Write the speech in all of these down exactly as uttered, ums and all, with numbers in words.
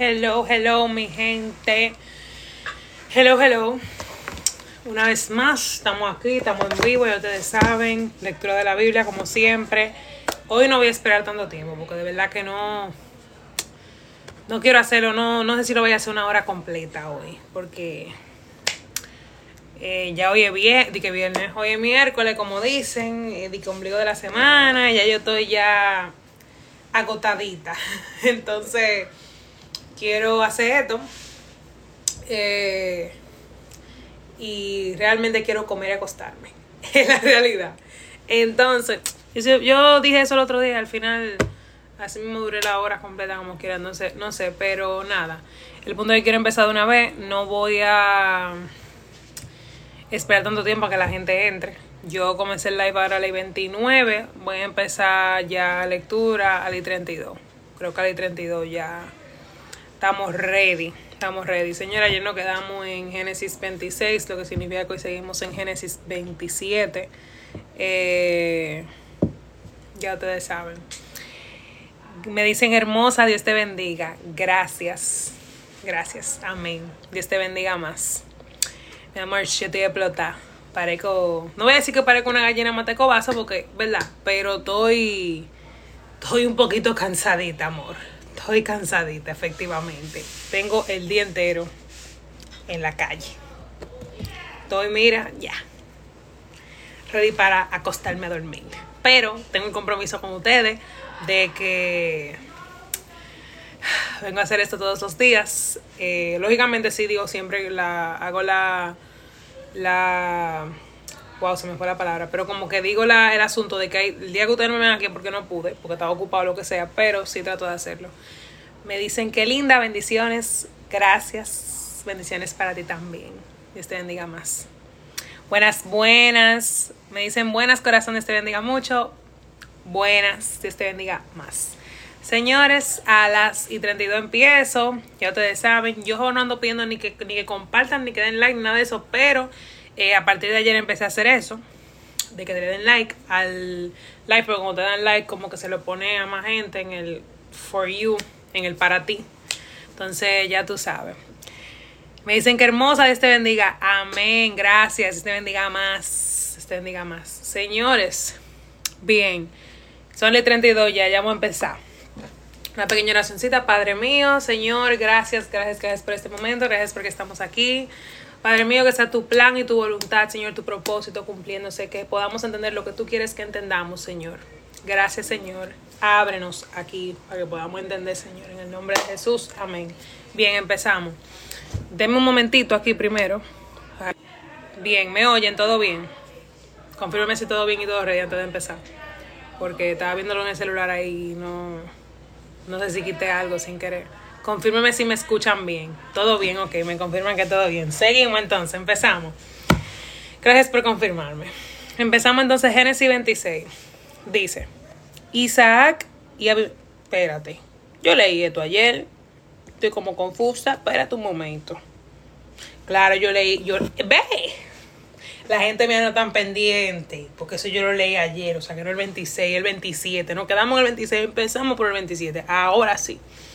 Hello, hello, mi gente. Hello, hello. Una vez más, estamos aquí, estamos en vivo, ya ustedes saben. Lectura de la Biblia, como siempre. Hoy no voy a esperar tanto tiempo, porque de verdad que no... No quiero hacerlo, no, no sé si lo voy a hacer una hora completa hoy, porque... Eh, ya hoy es viernes, di que viernes, hoy es miércoles, como dicen, eh, di que ombligo de la semana, ya yo estoy ya agotadita. Entonces, quiero hacer esto. Eh, y realmente quiero comer y acostarme. Es la realidad. Entonces, yo, yo dije eso el otro día, al final, así mismo duré la hora completa como quiera, no sé, no sé, pero nada. El punto es que quiero empezar de una vez, no voy a esperar tanto tiempo a que la gente entre. Yo comencé el live ahora a las veintinueve. Voy a empezar ya lectura a las treinta y dos. Creo que a las treinta y dos ya estamos ready. Estamos ready. Señora, ayer nos quedamos en Génesis veintiséis, lo que significa que hoy seguimos en Génesis veintisiete. Eh, ya ustedes saben. Me dicen hermosa, Dios te bendiga. Gracias. Gracias. Amén. Dios te bendiga más. Mi amor, yo estoy explotada. Parezco, no voy a decir que parezco una gallina matecobaza porque, ¿verdad? Pero estoy, estoy un poquito cansadita, amor. Estoy cansadita, efectivamente. Tengo el día entero en la calle. Estoy, mira, ya. Ready para acostarme a dormir. Pero tengo un compromiso con ustedes de que vengo a hacer esto todos los días. Eh, lógicamente sí digo siempre la hago la la wow, se me fue la palabra, pero como que digo la, el asunto de que hay, el día que ustedes no me ven aquí porque no pude, porque estaba ocupado o lo que sea, pero sí trato de hacerlo. Me dicen que linda, bendiciones, gracias, bendiciones para ti también. Dios te bendiga más. Buenas, buenas, me dicen buenas corazones, te bendiga mucho. Buenas, Dios te bendiga más. Señores, a las y treinta y dos empiezo. Ya ustedes saben, yo no ando pidiendo ni que, ni que compartan, ni que den like, nada de eso. Pero eh, a partir de ayer empecé a hacer eso, de que le den like al like. Pero cuando te dan like, como que se lo pone a más gente en el for you, en el para ti. Entonces ya tú sabes. Me dicen que hermosa, Dios te bendiga. Amén, gracias, Dios te bendiga más. Dios te bendiga más. Señores, bien, son las treinta y dos ya, ya vamos a empezar. Una pequeña oracióncita. Padre mío, Señor, gracias, gracias, gracias por este momento, gracias porque estamos aquí. Padre mío, que sea tu plan y tu voluntad, Señor, tu propósito cumpliéndose, que podamos entender lo que tú quieres que entendamos, Señor. Gracias, Señor. Ábrenos aquí para que podamos entender, Señor, en el nombre de Jesús. Amén. Bien, empezamos. Denme un momentito aquí primero. Bien, ¿me oyen? ¿Todo bien? Confírmeme si todo bien y todo ready antes de empezar. Porque estaba viéndolo en el celular ahí y no... No sé si quité algo sin querer. Confírmeme si me escuchan bien. Todo bien, ok, me confirman que todo bien. Seguimos entonces, empezamos. Gracias por confirmarme. Empezamos entonces Génesis veintiséis. Dice, Isaac y Ab... Espérate, yo leí esto ayer. Estoy como confusa. Espérate un momento. Claro, yo leí... yo ¡Ve! La gente me anda tan pendiente, porque eso yo lo leí ayer, o sea que no el veintiséis, el veintisiete. Nos quedamos en el veintiséis, empezamos por el veintisiete. Ahora sí.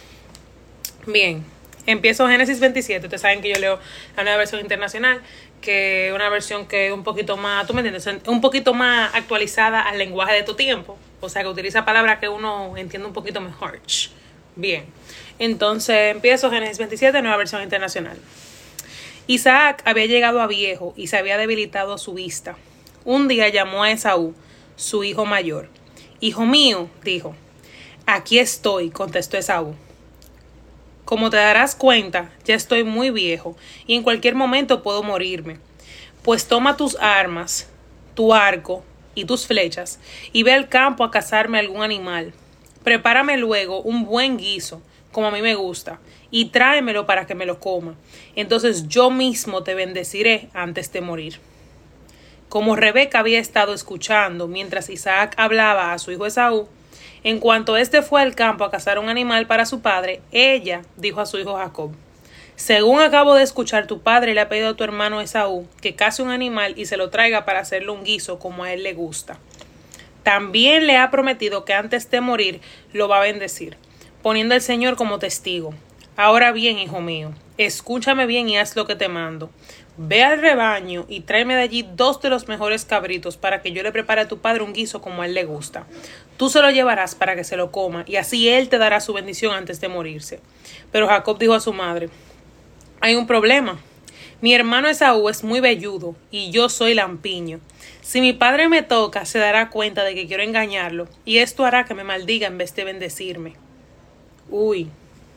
Bien, empiezo Génesis veintisiete. Ustedes saben que yo leo la nueva versión internacional, que es una versión que es un poquito más, ¿tú me entiendes? Un poquito más actualizada al lenguaje de tu tiempo. O sea que utiliza palabras que uno entiende un poquito mejor. Bien, entonces empiezo Génesis veintisiete, nueva versión internacional. Isaac había llegado a viejo y se había debilitado su vista. Un día llamó a Esaú, su hijo mayor. Hijo mío, dijo. Aquí estoy, contestó Esaú. Como te darás cuenta, ya estoy muy viejo y en cualquier momento puedo morirme. Pues toma tus armas, tu arco y tus flechas y ve al campo a cazarme algún animal. Prepárame luego un buen guiso, como a mí me gusta, y tráemelo para que me lo coma. Entonces yo mismo te bendeciré antes de morir. Como Rebeca había estado escuchando mientras Isaac hablaba a su hijo Esaú, en cuanto éste fue al campo a cazar un animal para su padre, ella dijo a su hijo Jacob, según acabo de escuchar, tu padre le ha pedido a tu hermano Esaú que case un animal y se lo traiga para hacerle un guiso como a él le gusta. También le ha prometido que antes de morir lo va a bendecir, poniendo al Señor como testigo. Ahora bien, hijo mío, escúchame bien y haz lo que te mando. Ve al rebaño y tráeme de allí dos de los mejores cabritos para que yo le prepare a tu padre un guiso como a él le gusta. Tú se lo llevarás para que se lo coma y así él te dará su bendición antes de morirse. Pero Jacob dijo a su madre, hay un problema. Mi hermano Esaú es muy velludo y yo soy lampiño. Si mi padre me toca, se dará cuenta de que quiero engañarlo y esto hará que me maldiga en vez de bendecirme. Uy.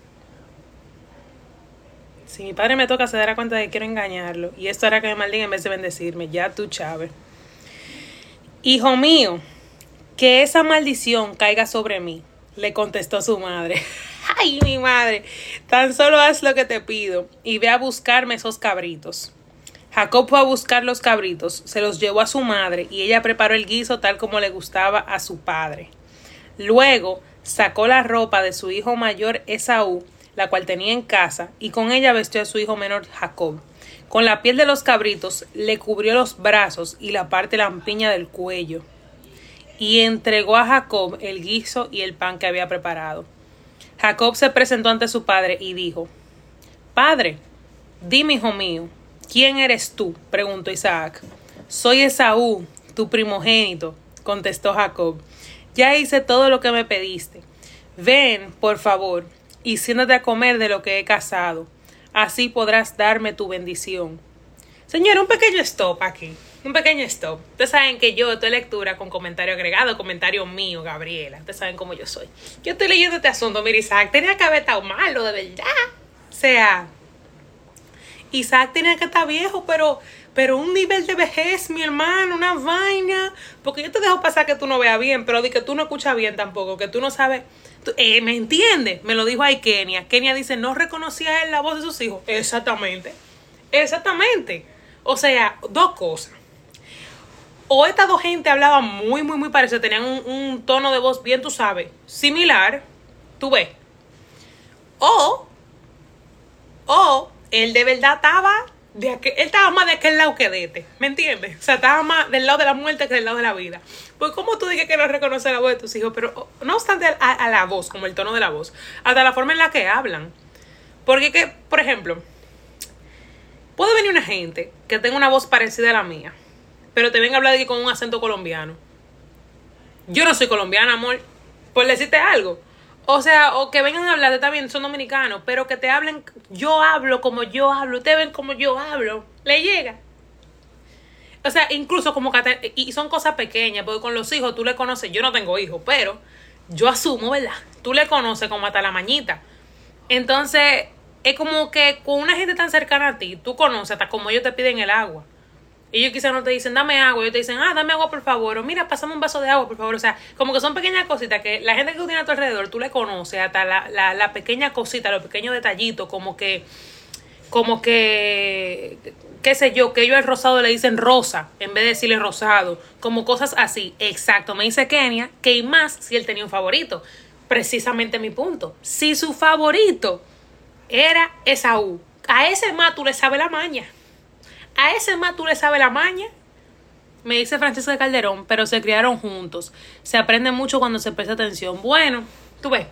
Si mi padre me toca, se dará cuenta de que quiero engañarlo y esto hará que me maldiga en vez de bendecirme. Ya tú, Chávez. Hijo mío, que esa maldición caiga sobre mí, le contestó su madre. Ay, mi madre, tan solo haz lo que te pido y ve a buscarme esos cabritos. Jacob fue a buscar los cabritos, se los llevó a su madre y ella preparó el guiso tal como le gustaba a su padre. Luego sacó la ropa de su hijo mayor Esaú, la cual tenía en casa, y con ella vestió a su hijo menor Jacob. Con la piel de los cabritos le cubrió los brazos y la parte lampiña del cuello, y entregó a Jacob el guiso y el pan que había preparado. Jacob se presentó ante su padre y dijo, Padre, dime, hijo mío, ¿quién eres tú? Preguntó Isaac. Soy Esaú, tu primogénito, contestó Jacob. Ya hice todo lo que me pediste. Ven, por favor, y siéntate a comer de lo que he cazado. Así podrás darme tu bendición. Señor, un pequeño stop aquí. Un pequeño stop. Ustedes saben que yo estoy lectura con comentario agregado, comentario mío, Gabriela. Ustedes saben cómo yo soy. Yo estoy leyendo este asunto. Mira, Isaac tenía que haber estado malo, de verdad. O sea, Isaac tenía que estar viejo, pero, pero un nivel de vejez, mi hermano, una vaina. Porque yo te dejo pasar que tú no veas bien, pero di que tú no escuchas bien tampoco, que tú no sabes. Tú, eh, ¿Me entiendes? Me lo dijo ahí Kenia. Kenia dice, no reconocía él la voz de sus hijos. Exactamente. Exactamente. O sea, dos cosas. O estas dos gente hablaban muy, muy, muy parecido. Tenían un, un tono de voz bien, tú sabes, similar. Tú ves. O, o, él de verdad estaba, de aquel, él estaba más de aquel lado que de este. ¿Me entiendes? O sea, estaba más del lado de la muerte que del lado de la vida. Pues, ¿cómo tú dices que no reconoces la voz de tus hijos? Pero, no obstante a, a la voz, como el tono de la voz, hasta la forma en la que hablan. Porque, que, por ejemplo, puede venir una gente que tenga una voz parecida a la mía, pero te venga a hablar de que con un acento colombiano. Yo no soy colombiana, amor, por decirte algo. O sea, o que vengan a hablar de también son dominicanos, pero que te hablen, yo hablo como yo hablo, ustedes ven como yo hablo, le llega. O sea, incluso como que, y son cosas pequeñas, porque con los hijos tú le conoces, yo no tengo hijos, pero yo asumo, ¿verdad? Tú le conoces como hasta la mañita. Entonces, es como que con una gente tan cercana a ti, tú conoces hasta como ellos te piden el agua. Ellos quizás no te dicen, dame agua. Ellos te dicen, ah, dame agua, por favor. O mira, pásame un vaso de agua, por favor. O sea, como que son pequeñas cositas que la gente que tú tienes a tu alrededor, tú le conoces hasta la, la, la pequeña cosita, los pequeños detallitos, como que, como que, qué sé yo, que ellos al rosado le dicen rosa, en vez de decirle rosado. Como cosas así. Exacto. Me dice Kenia que y más si él tenía un favorito. Precisamente mi punto. Si su favorito era Esaú, a ese más tú le sabes la maña. A ese más tú le sabes la maña. Me dice Francisca Calderón, pero se criaron juntos. Se aprende mucho cuando se presta atención. Bueno, tú ves.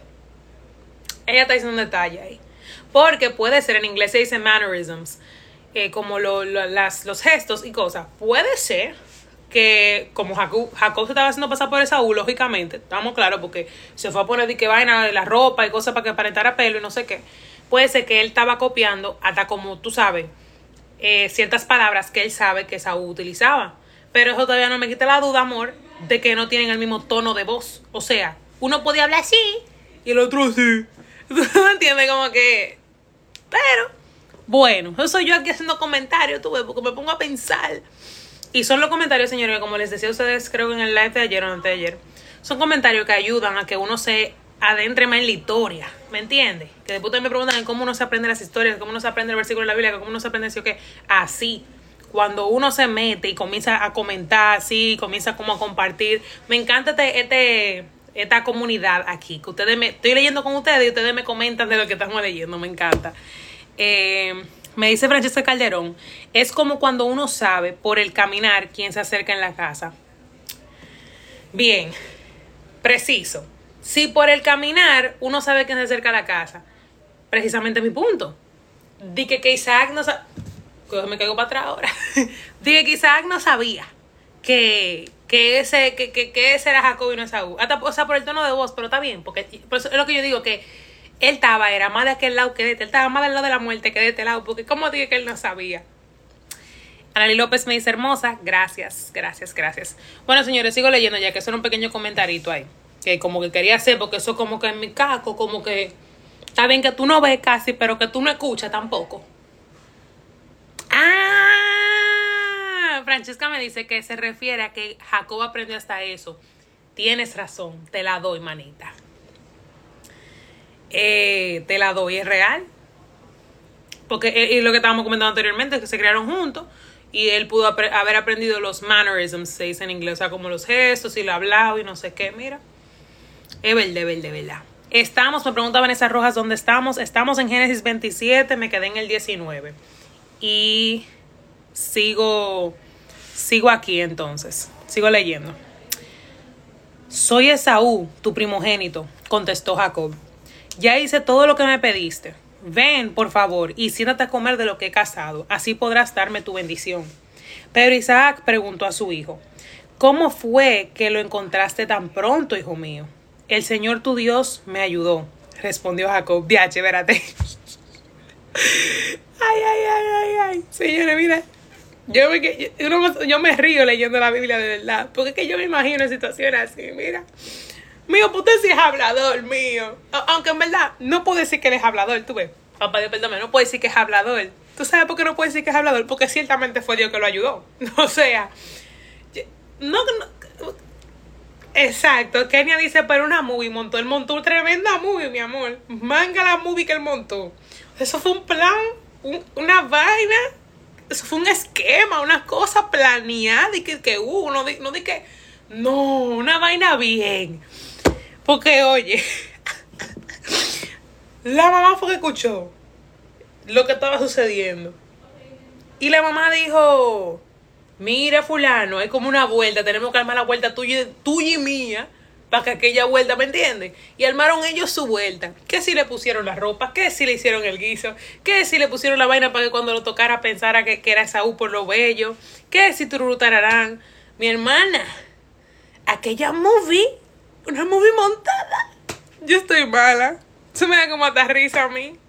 Ella está diciendo un detalle ahí. Porque puede ser, en inglés se dice mannerisms, eh, como lo, lo, las, los gestos y cosas. Puede ser que, como Jacob, Jacob se estaba haciendo pasar por Esaú, lógicamente, estamos claros, porque se fue a poner de que vaina de la ropa y cosas para que aparentara pelo y no sé qué. Puede ser que él estaba copiando hasta como tú sabes, Eh, ciertas palabras que él sabe que Esaú utilizaba. Pero eso todavía no me quita la duda, amor, de que no tienen el mismo tono de voz. O sea, uno podía hablar así y el otro así. ¿Tú me entiendes? Como que... Pero, bueno, eso soy yo aquí haciendo comentarios, tú ves, porque me pongo a pensar. Y son los comentarios, señores, que como les decía a ustedes, creo que en el live de ayer o antes de ayer, son comentarios que ayudan a que uno se adentre más en la historia, ¿me entiendes? Que después ustedes me preguntan cómo uno se aprende las historias, cómo uno se aprende el versículo de la Biblia, cómo uno se aprende así o qué. Así, cuando uno se mete y comienza a comentar así, comienza como a compartir. Me encanta este, este esta comunidad aquí, que ustedes me, estoy leyendo con ustedes y ustedes me comentan de lo que estamos leyendo, me encanta. Eh, me dice Francesca Calderón, es como cuando uno sabe por el caminar quién se acerca en la casa. Bien, preciso. Si por el caminar uno sabe quién se acerca a la casa, precisamente mi punto. Dije que Isaac no sabía, me caigo para atrás ahora. Dije que Isaac no sabía que, que, ese, que, que, que ese era Jacob y no Esaú. Hasta, o sea, por el tono de voz, pero está bien, porque por eso es lo que yo digo, que él estaba, era más de aquel lado que de este, él estaba más del lado de la muerte que de este lado, porque como dije que él no sabía. Anali López me dice, hermosa, gracias, gracias, gracias. Bueno, señores, sigo leyendo ya que eso era un pequeño comentarito ahí, que como que quería hacer, porque eso como que en mi caco, como que está bien que tú no ves casi, pero que tú no escuchas tampoco. Ah, Francesca me dice que se refiere a que Jacob aprendió hasta eso. Tienes razón, te la doy, manita. Eh, te la doy, es real. Porque eh, y lo que estábamos comentando anteriormente es que se crearon juntos y él pudo apre- haber aprendido los mannerisms, se dice en inglés, o sea, como los gestos y lo hablado y no sé qué, mira. Es verdad, verdad, verdad. Estamos, me pregunta Vanessa Rojas, ¿dónde estamos? Estamos en Génesis veintisiete, me quedé en el diecinueve. Y sigo, sigo aquí entonces, sigo leyendo. Soy Esaú, tu primogénito, contestó Jacob. Ya hice todo lo que me pediste. Ven, por favor, y siéntate a comer de lo que he cazado. Así podrás darme tu bendición. Pero Isaac preguntó a su hijo, ¿cómo fue que lo encontraste tan pronto, hijo mío? El Señor tu Dios me ayudó, respondió Jacob. Diache, espérate. Ay, ay, ay, ay, ay. Señores, mira, yo me, yo, yo me río leyendo la Biblia de verdad, porque es que yo me imagino situaciones así, mira. Mío, pues usted sí es hablador, mío. Aunque en verdad, no puedo decir que él es hablador, tú ves. Papá Dios, perdóname, no puedo decir que es hablador. ¿Tú sabes por qué no puedo decir que es hablador? Porque ciertamente fue Dios que lo ayudó. O sea, no, no exacto. Kenia dice, pero una movie montó. Él montó tremenda movie, mi amor. Manga la movie que él montó. Eso fue un plan, un, una vaina. Eso fue un esquema, una cosa planeada y que, que hubo. Uh, no, no di que, no, una vaina bien. Porque, oye, la mamá fue que escuchó lo que estaba sucediendo. Y la mamá dijo, mira fulano, hay como una vuelta, tenemos que armar la vuelta tuya, tuya y mía, para que aquella vuelta, ¿me entiendes? Y armaron ellos su vuelta. Que si le pusieron la ropa, que si le hicieron el guiso, que si le pusieron la vaina para que cuando lo tocara pensara que, que era Esaú por lo bello, que si tururutararán. Mi hermana, aquella movie, una movie montada. Yo estoy mala. Eso me da como hasta risa a mí.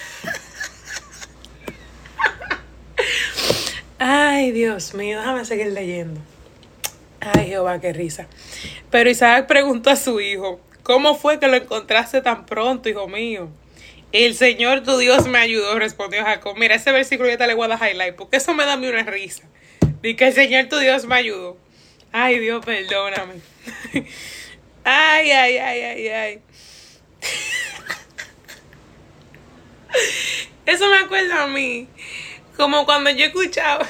Ay, Dios mío, déjame seguir leyendo. Ay, Jehová, qué risa. Pero Isaac preguntó a su hijo, ¿cómo fue que lo encontraste tan pronto, hijo mío? El Señor tu Dios me ayudó, respondió Jacob. Mira, ese versículo ya te le voy a dar highlight, porque eso me da a mí una risa. Dice que el Señor tu Dios me ayudó. Ay, Dios, perdóname. Ay, ay, ay, ay, ay. Eso me acuerda a mí. Como cuando yo escuchaba.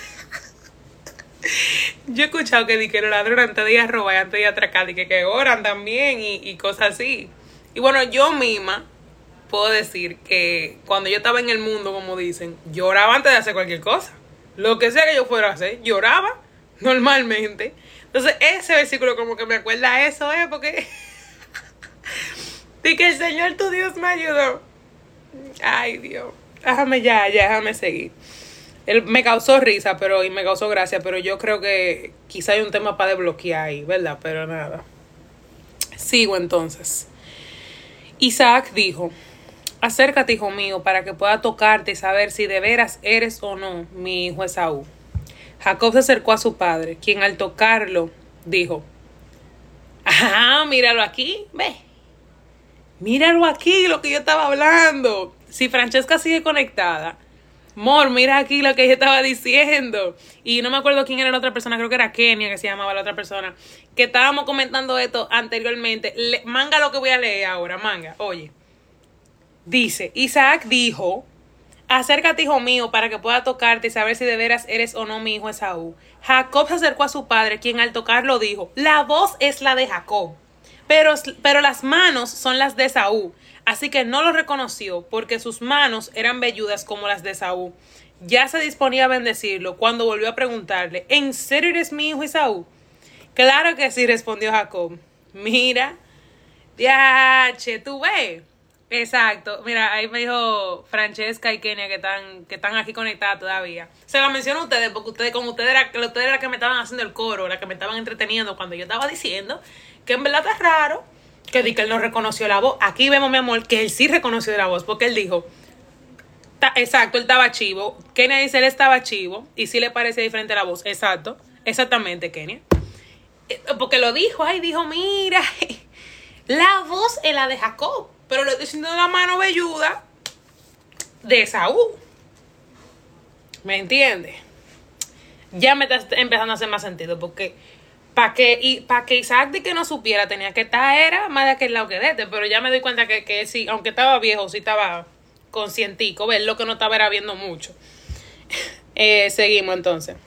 Yo he escuchado que, que los ladrones antes de ir a robar y antes de ir a atracar, y que, que oran también y, y cosas así. Y bueno, yo misma puedo decir que cuando yo estaba en el mundo, como dicen, lloraba antes de hacer cualquier cosa. Lo que sea que yo fuera a hacer, lloraba normalmente. Entonces, ese versículo como que me acuerda a eso, ¿eh? Porque de que el Señor tu Dios me ayudó. Ay, Dios. Déjame ya, ya, déjame seguir. Él me causó risa, pero y me causó gracia, pero yo creo que quizá hay un tema para desbloquear ahí, ¿verdad? Pero nada. Sigo entonces. Isaac dijo, acércate, hijo mío, para que pueda tocarte y saber si de veras eres o no mi hijo Esaú. Jacob se acercó a su padre, quien al tocarlo dijo, ajá, míralo aquí, ve. Míralo aquí, lo que yo estaba hablando. Si Francesca sigue conectada, Mor, mira aquí lo que yo estaba diciendo. Y no me acuerdo quién era la otra persona, creo que era Kenia que se llamaba la otra persona, que estábamos comentando esto anteriormente. Le, manga lo que voy a leer ahora, manga. Oye, dice, Isaac dijo, acércate, hijo mío, para que pueda tocarte y saber si de veras eres o no mi hijo Esaú. Jacob se acercó a su padre, quien al tocarlo dijo, la voz es la de Jacob, pero, pero las manos son las de Esaú. Así que no lo reconoció, porque sus manos eran velludas como las de Esaú. Ya se disponía a bendecirlo cuando volvió a preguntarle, ¿en serio eres mi hijo Esaú? Claro que sí, respondió Jacob. Mira, diache, tú ves, Exacto. Mira, ahí me dijo Francesca y Kenia que están, que están aquí conectadas todavía. Se lo menciono a ustedes porque ustedes, como ustedes eran, ustedes eran las que me estaban haciendo el coro, las que me estaban entreteniendo cuando yo estaba diciendo que en verdad está raro que di que él no reconoció la voz. Aquí vemos, mi amor, que él sí reconoció la voz porque él dijo, ta, exacto, él estaba chivo. Kenia dice, él estaba chivo y sí le parece diferente la voz. Exacto, exactamente, Kenia. Porque lo dijo, ay, dijo, mira, la voz es la de Jacob, pero le estoy diciendo la mano velluda de Esaú. ¿Me entiendes? Ya me está empezando a hacer más sentido, porque para que, y, pa que Isaac de que no supiera tenía que estar, era más de aquel lado que de este, pero ya me doy cuenta que, que sí, aunque estaba viejo, sí estaba conscientico, ver lo que no estaba era viendo mucho. eh, seguimos entonces.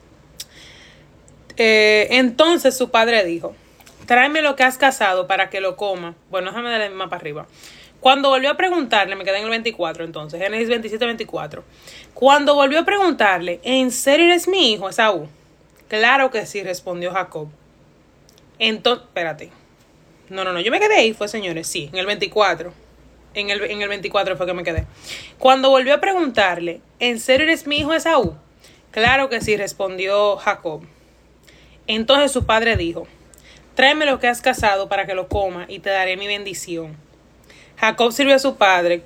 Eh, entonces su padre dijo, tráeme lo que has cazado para que lo coma. Bueno, déjame darle más para arriba. Cuando volvió a preguntarle, me quedé en el veinticuatro entonces, Génesis veintisiete, veinticuatro. Cuando volvió a preguntarle, ¿en serio eres mi hijo, Esaú? Claro que sí, respondió Jacob. Entonces, espérate. No, no, no, yo me quedé ahí, fue señores, sí, en el veinticuatro. En el, en el veinticuatro fue que me quedé. Cuando volvió a preguntarle, ¿en serio eres mi hijo, Esaú? Claro que sí, respondió Jacob. Entonces su padre dijo, tráeme lo que has cazado para que lo coma y te daré mi bendición. Jacob sirvió a su padre.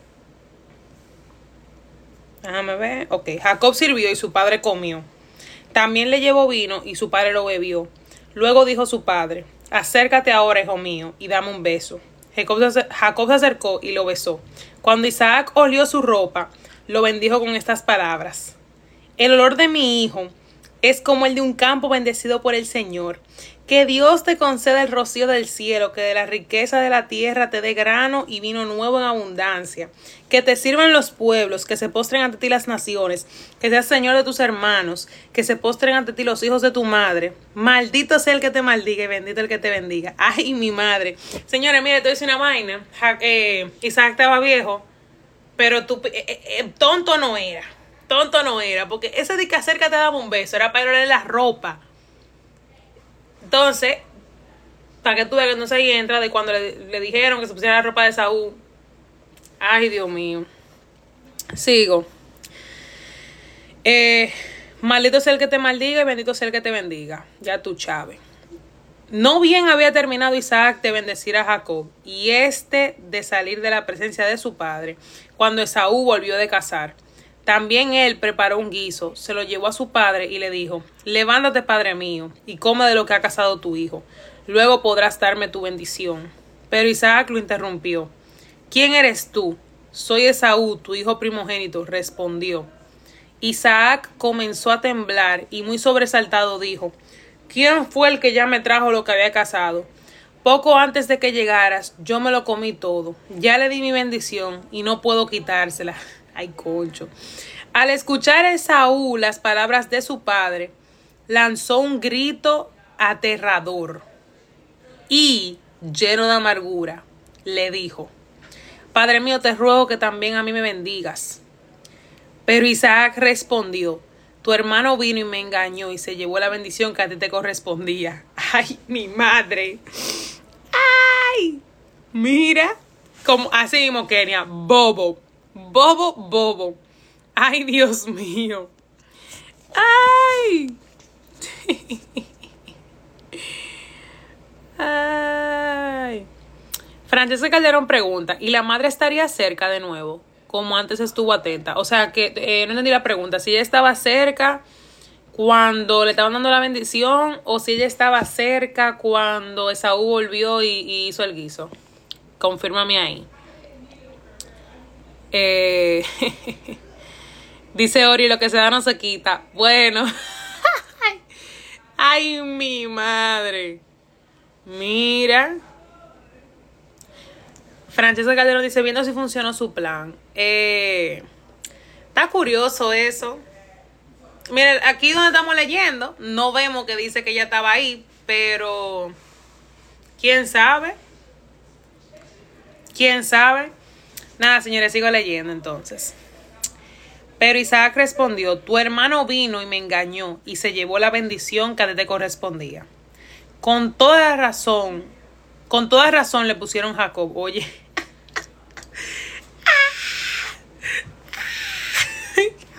Déjame ver. Ok, Jacob sirvió y su padre comió. También le llevó vino y su padre lo bebió. Luego dijo su padre, acércate ahora, hijo mío, y dame un beso. Jacob se, Jacob se acercó y lo besó. Cuando Isaac olió su ropa, lo bendijo con estas palabras. El olor de mi hijo es como el de un campo bendecido por el Señor. Que Dios te conceda el rocío del cielo, que de la riqueza de la tierra te dé grano y vino nuevo en abundancia. Que te sirvan los pueblos, que se postren ante ti las naciones, que seas Señor de tus hermanos, que se postren ante ti los hijos de tu madre. Maldito sea el que te maldiga y bendito el que te bendiga. Ay, mi madre. Señores, mire, te voy a decir una vaina. Eh, Isaac estaba viejo, pero tú, eh, eh, tonto no era. Tonto no era, porque ese de que acércate te daba un beso, era para irle la ropa. Entonces, para que tú veas que no se ahí entra de cuando le, le dijeron que se pusiera la ropa de Saúl. Ay, Dios mío. Sigo. Eh, maldito sea el que te maldiga y bendito sea el que te bendiga. Ya tú, Chávez. No bien había terminado Isaac de bendecir a Jacob y este de salir de la presencia de su padre, cuando Esaú volvió de cazar. También él preparó un guiso, se lo llevó a su padre y le dijo, levántate, padre mío, y come de lo que ha cazado tu hijo. Luego podrás darme tu bendición. Pero Isaac lo interrumpió. ¿Quién eres tú? Soy Esaú, tu hijo primogénito, respondió. Isaac comenzó a temblar y muy sobresaltado dijo, ¿quién fue el que ya me trajo lo que había cazado? Poco antes de que llegaras, yo me lo comí todo. Ya le di mi bendición y no puedo quitársela. Ay, concho. Al escuchar a Esaú las palabras de su padre, lanzó un grito aterrador y, lleno de amargura, le dijo, Padre mío, te ruego que también a mí me bendigas. Pero Isaac respondió, tu hermano vino y me engañó y se llevó la bendición que a ti te correspondía. Ay, mi madre. Ay, mira, como así mismo, Kenia, bobo. Bobo, bobo. Ay, Dios mío. Ay. Ay. Francesca Calderón pregunta, ¿y la madre estaría cerca de nuevo? Como antes estuvo atenta. O sea, que eh, no entendí la pregunta. Si ella estaba cerca cuando le estaban dando la bendición o si ella estaba cerca cuando Esaú volvió y, y hizo el guiso. Confírmame ahí. Eh, dice Ori, lo que se da no se quita. Bueno. Ay, mi madre. Mira. Francesca Calderón dice, viendo si funcionó su plan. Eh, está curioso eso. Miren, aquí donde estamos leyendo, no vemos que dice que ella estaba ahí, pero ¿quién sabe? ¿Quién sabe? Nada, señores, sigo leyendo entonces. Pero Isaac respondió, tu hermano vino y me engañó y se llevó la bendición que a ti te correspondía. Con toda razón, con toda razón le pusieron Jacob. Oye,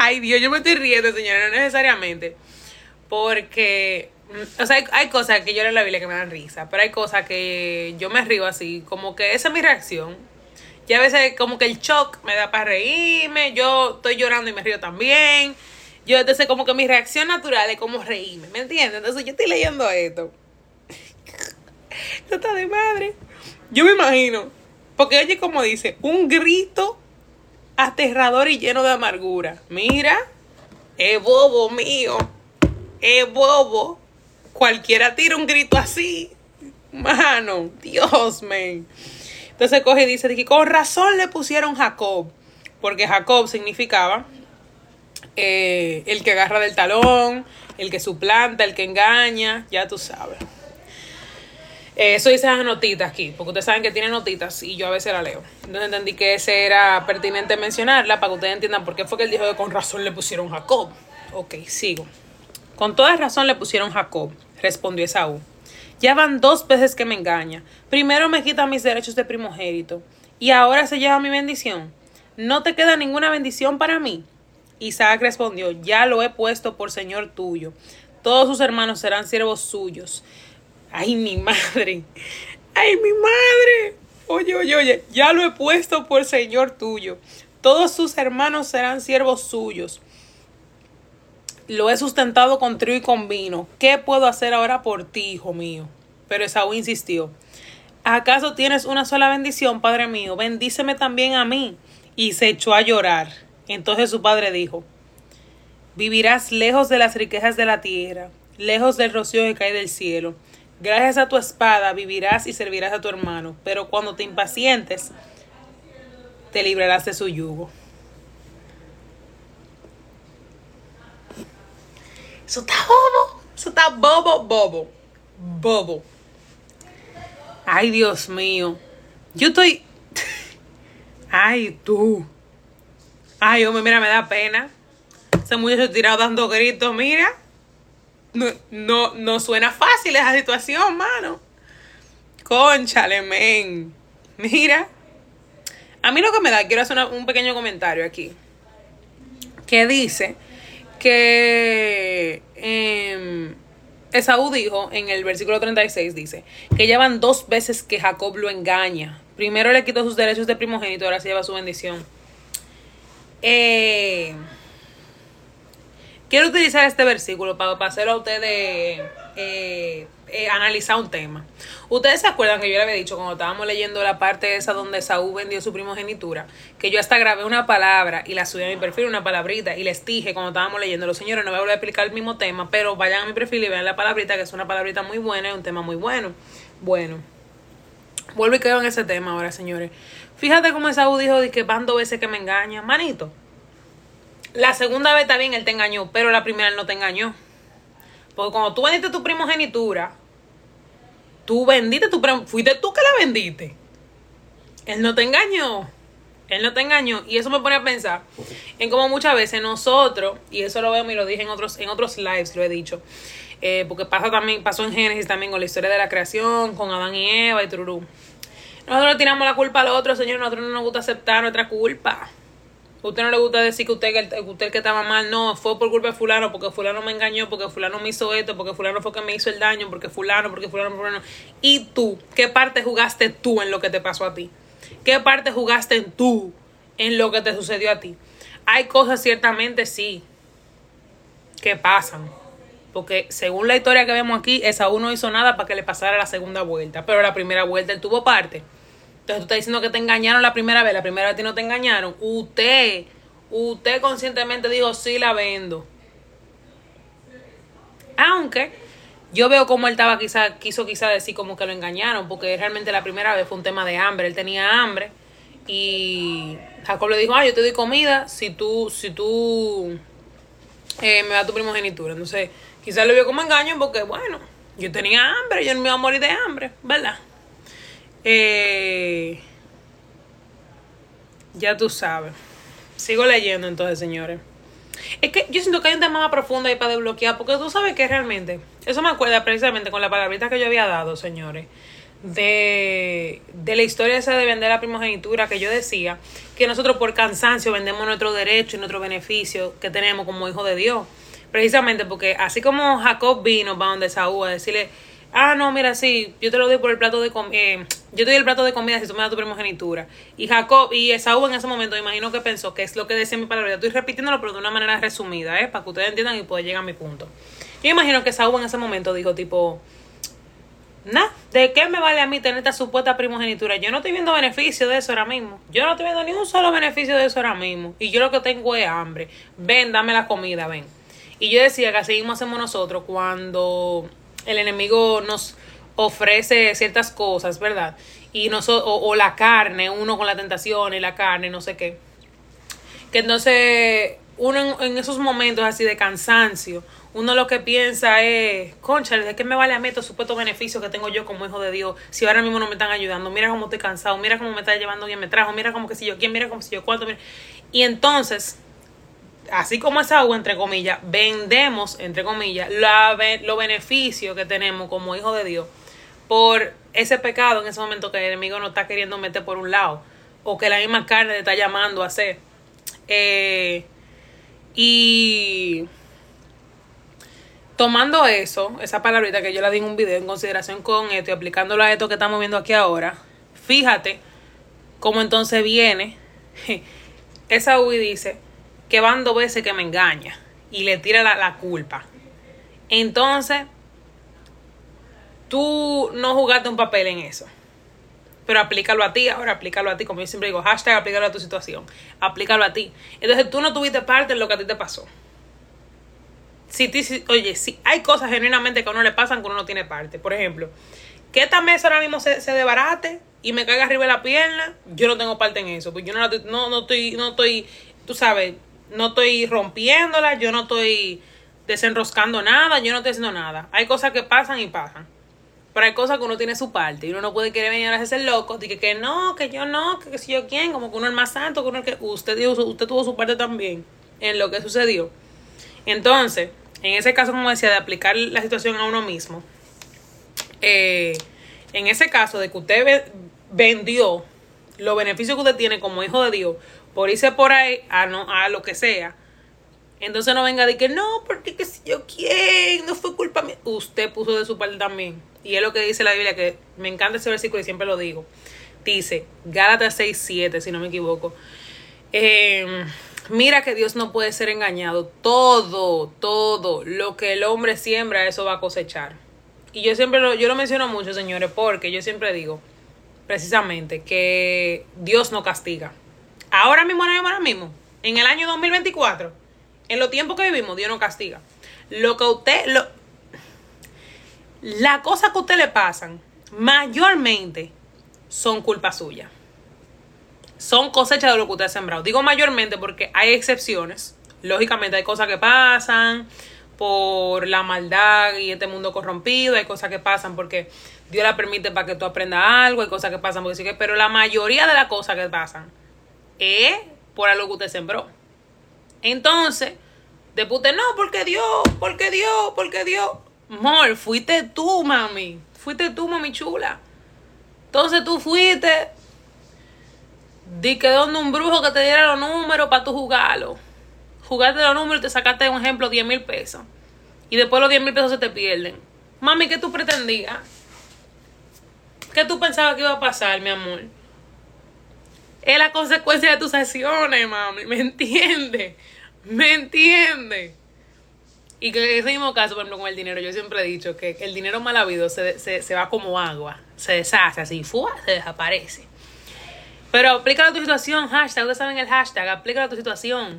Ay, Dios, yo me estoy riendo, señora, no necesariamente. Porque, o sea, hay, hay cosas que yo leo en la Biblia que me dan risa, pero hay cosas que yo me río así, como que esa es mi reacción. Y a veces como que el shock me da para reírme, yo estoy llorando y me río también. Yo entonces como que mi reacción natural es como reírme, ¿me entiendes? Entonces yo estoy leyendo esto. Esto está de madre. Yo me imagino, porque oye como dice, un grito aterrador y lleno de amargura. Mira, es bobo mío, es bobo. Cualquiera tira un grito así, mano, Dios, man. Entonces coge y dice que con razón le pusieron Jacob, porque Jacob significaba eh, el que agarra del talón, el que suplanta, el que engaña, ya tú sabes. Eh, eso dice las notitas aquí, porque ustedes saben que tiene notitas y yo a veces la leo. Entonces entendí que ese era pertinente mencionarla para que ustedes entiendan por qué fue que él dijo que con razón le pusieron Jacob. Ok, sigo. Con toda razón le pusieron Jacob, respondió Esaú. Ya van dos veces que me engaña. Primero me quita mis derechos de primogénito y ahora se lleva mi bendición. ¿No te queda ninguna bendición para mí? Isaac respondió, ya lo he puesto por señor tuyo. Todos sus hermanos serán siervos suyos. Ay, mi madre. Ay, mi madre. Oye, oye, oye, ya lo he puesto por señor tuyo. Todos sus hermanos serán siervos suyos. Lo he sustentado con trigo y con vino. ¿Qué puedo hacer ahora por ti, hijo mío? Pero Esaú insistió. ¿Acaso tienes una sola bendición, padre mío? Bendíceme también a mí. Y se echó a llorar. Entonces su padre dijo, vivirás lejos de las riquezas de la tierra, lejos del rocío que cae del cielo. Gracias a tu espada vivirás y servirás a tu hermano. Pero cuando te impacientes, te librarás de su yugo. Eso está bobo. Eso está bobo, bobo. Bobo. Ay, Dios mío. Yo estoy... Ay, tú. Ay, hombre, mira, me da pena. Ese muchacho tirado dando gritos, mira. No, no, no suena fácil esa situación, mano. Cónchale, men. Mira. A mí lo que me da, quiero hacer una, un pequeño comentario aquí. Que dice... que eh, Esaú dijo en el versículo treinta y seis, dice que ya van dos veces que Jacob lo engaña. Primero le quitó sus derechos de primogénito, ahora se lleva su bendición. Eh, quiero utilizar este versículo para, para hacer a ustedes eh, eh, analizar un tema. Ustedes se acuerdan que yo le había dicho cuando estábamos leyendo la parte esa donde Esaú vendió su primogenitura, que yo hasta grabé una palabra y la subí a mi perfil, una palabrita, y les dije cuando estábamos leyendo, los señores, no voy a volver a explicar el mismo tema, pero vayan a mi perfil y vean la palabrita, que es una palabrita muy buena y un tema muy bueno. Bueno, vuelvo y quedo en ese tema ahora, señores. Fíjate cómo Esaú dijo de que van dos veces que me engaña, manito. La segunda vez está bien, él te engañó, pero la primera él no te engañó. Porque cuando tú vendiste tu primogenitura, tú vendiste tu primogenitura, fuiste tú que la vendiste. Él no te engañó. Él no te engañó. Y eso me pone a pensar en cómo muchas veces nosotros, y eso lo vemos y lo dije en otros, en otros lives, lo he dicho, eh, porque pasa también, pasó en Génesis también con la historia de la creación, con Adán y Eva y tururú. Nosotros tiramos la culpa al otro, señor. Nosotros no nos gusta aceptar nuestra culpa. A usted no le gusta decir que usted, que usted que estaba mal, no, fue por culpa de fulano, porque fulano me engañó, porque fulano me hizo esto, porque fulano fue que me hizo el daño, porque fulano, porque fulano, fulano. ¿Y tú? ¿Qué parte jugaste tú en lo que te pasó a ti? ¿Qué parte jugaste tú en lo que te sucedió a ti? Hay cosas ciertamente sí que pasan, porque según la historia que vemos aquí, Esaú no hizo nada para que le pasara la segunda vuelta, pero la primera vuelta él tuvo parte. Entonces tú estás diciendo que te engañaron la primera vez, la primera vez a ti no te engañaron. Usted, usted conscientemente dijo, sí la vendo. Aunque yo veo como él estaba quizá, quiso quizá decir como que lo engañaron, porque realmente la primera vez fue un tema de hambre. Él tenía hambre y Jacob le dijo, ah, yo te doy comida si tú, si tú eh, me das tu primogenitura. Entonces quizás lo vio como engaño porque, bueno, yo tenía hambre, yo no me iba a morir de hambre, ¿verdad? Eh, ya tú sabes. Sigo leyendo entonces, señores. Es que yo siento que hay un tema más profundo ahí para desbloquear, porque tú sabes que realmente, eso me acuerda precisamente con la palabrita que yo había dado, señores, de, de la historia esa de vender la primogenitura, que yo decía que nosotros por cansancio vendemos nuestro derecho y nuestro beneficio que tenemos como hijos de Dios. Precisamente porque así como Jacob vino para donde Esaú a decirle, ah, no, mira, sí, yo te lo doy por el plato de comida, eh, yo te doy el plato de comida si tú me das tu primogenitura. Y Jacob, y Esaú en ese momento, me imagino que pensó, que es lo que decía mi palabra, estoy repitiéndolo pero de una manera resumida, ¿eh? Para que ustedes entiendan y puedan llegar a mi punto. Yo imagino que Esaú en ese momento dijo tipo, nah, ¿de qué me vale a mí tener esta supuesta primogenitura? Yo no estoy viendo beneficio de eso ahora mismo. Yo no estoy viendo ni un solo beneficio de eso ahora mismo. Y yo lo que tengo es hambre. Ven, dame la comida, ven. Y yo decía que así mismo hacemos nosotros cuando el enemigo nos ofrece ciertas cosas, ¿verdad? Y nosotros, o, o la carne, uno con la tentación y la carne, no sé qué. Que entonces uno en, en esos momentos así de cansancio, uno lo que piensa es, concha, ¿de qué me vale a mí estos supuestos beneficios que tengo yo como hijo de Dios si ahora mismo no me están ayudando? Mira cómo estoy cansado, mira cómo me está llevando bien me trajo, mira cómo que si yo quién, mira cómo si yo cuánto. Mira. Y entonces, así como esa agua, entre comillas, vendemos, entre comillas, la, los beneficios que tenemos como hijo de Dios por ese pecado en ese momento que el enemigo nos está queriendo meter por un lado o que la misma carne te está llamando a hacer. Eh, y tomando eso, esa palabrita que yo la di en un video en consideración con esto y aplicándolo a esto que estamos viendo aquí ahora, fíjate cómo entonces viene Esaú y dice que van dos veces que me engaña y le tira la, la culpa. Entonces, tú no jugaste un papel en eso. Pero aplícalo a ti, ahora aplícalo a ti. Como yo siempre digo, hashtag aplícalo a tu situación. Aplícalo a ti. Entonces, tú no tuviste parte en lo que a ti te pasó. Si, si, oye, si hay cosas genuinamente que a uno le pasan que uno no tiene parte. Por ejemplo, que esta mesa ahora mismo se, se desbarate y me caiga arriba de la pierna, yo no tengo parte en eso. Pues yo no, no, no estoy, no estoy, tú sabes, no estoy rompiéndola, yo no estoy desenroscando nada, yo no estoy haciendo nada. Hay cosas que pasan y pasan. Pero hay cosas que uno tiene su parte y uno no puede querer venir a hacerse loco, de que, que no, que yo no, que, que si yo quién, como que uno es más santo, que uno es que usted, usted tuvo su parte también en lo que sucedió. Entonces, en ese caso, como decía, de aplicar la situación a uno mismo, eh, en ese caso de que usted vendió los beneficios que usted tiene como hijo de Dios por irse por ahí a, no, a lo que sea, entonces no venga a decir que no, porque que si yo quién, no fue culpa mía. Usted puso de su parte también. Y es lo que dice la Biblia, que me encanta ese versículo y siempre lo digo. Dice, Gálatas seis siete, si no me equivoco. Eh, mira que Dios no puede ser engañado. Todo, todo lo que el hombre siembra, eso va a cosechar. Y yo siempre lo, yo lo menciono mucho, señores, porque yo siempre digo, precisamente, que Dios no castiga. Ahora mismo, ahora mismo, ahora mismo, en el año dos mil veinticuatro, en los tiempos que vivimos, Dios no castiga. Lo que usted, lo, las cosas que a usted le pasan, mayormente, son culpa suya. Son cosechas de lo que usted ha sembrado. Digo mayormente porque hay excepciones. Lógicamente hay cosas que pasan por la maldad y este mundo corrompido. Hay cosas que pasan porque Dios la permite para que tú aprendas algo. Hay cosas que pasan porque sí que... Pero la mayoría de las cosas que pasan es por algo que usted sembró. Entonces, después usted, no, porque Dios, porque Dios, porque Dios. Mor, fuiste tú, mami. Fuiste tú, mami chula. Entonces tú fuiste... Di que donde un brujo que te diera los números para tú jugarlo. Jugaste los números y te sacaste, un ejemplo, diez mil pesos. Y después los diez mil pesos se te pierden. Mami, ¿qué tú pretendías? ¿Qué tú pensabas que iba a pasar, mi amor? Es la consecuencia de tus acciones, mami. ¿Me entiendes? ¿Me entiendes? Y que en ese mismo caso, por ejemplo, con el dinero, yo siempre he dicho que el dinero mal habido se, se, se va como agua. Se deshace así, ¡fua! Se desaparece. Pero aplícalo a tu situación, hashtag, ustedes saben el hashtag, aplícalo a tu situación.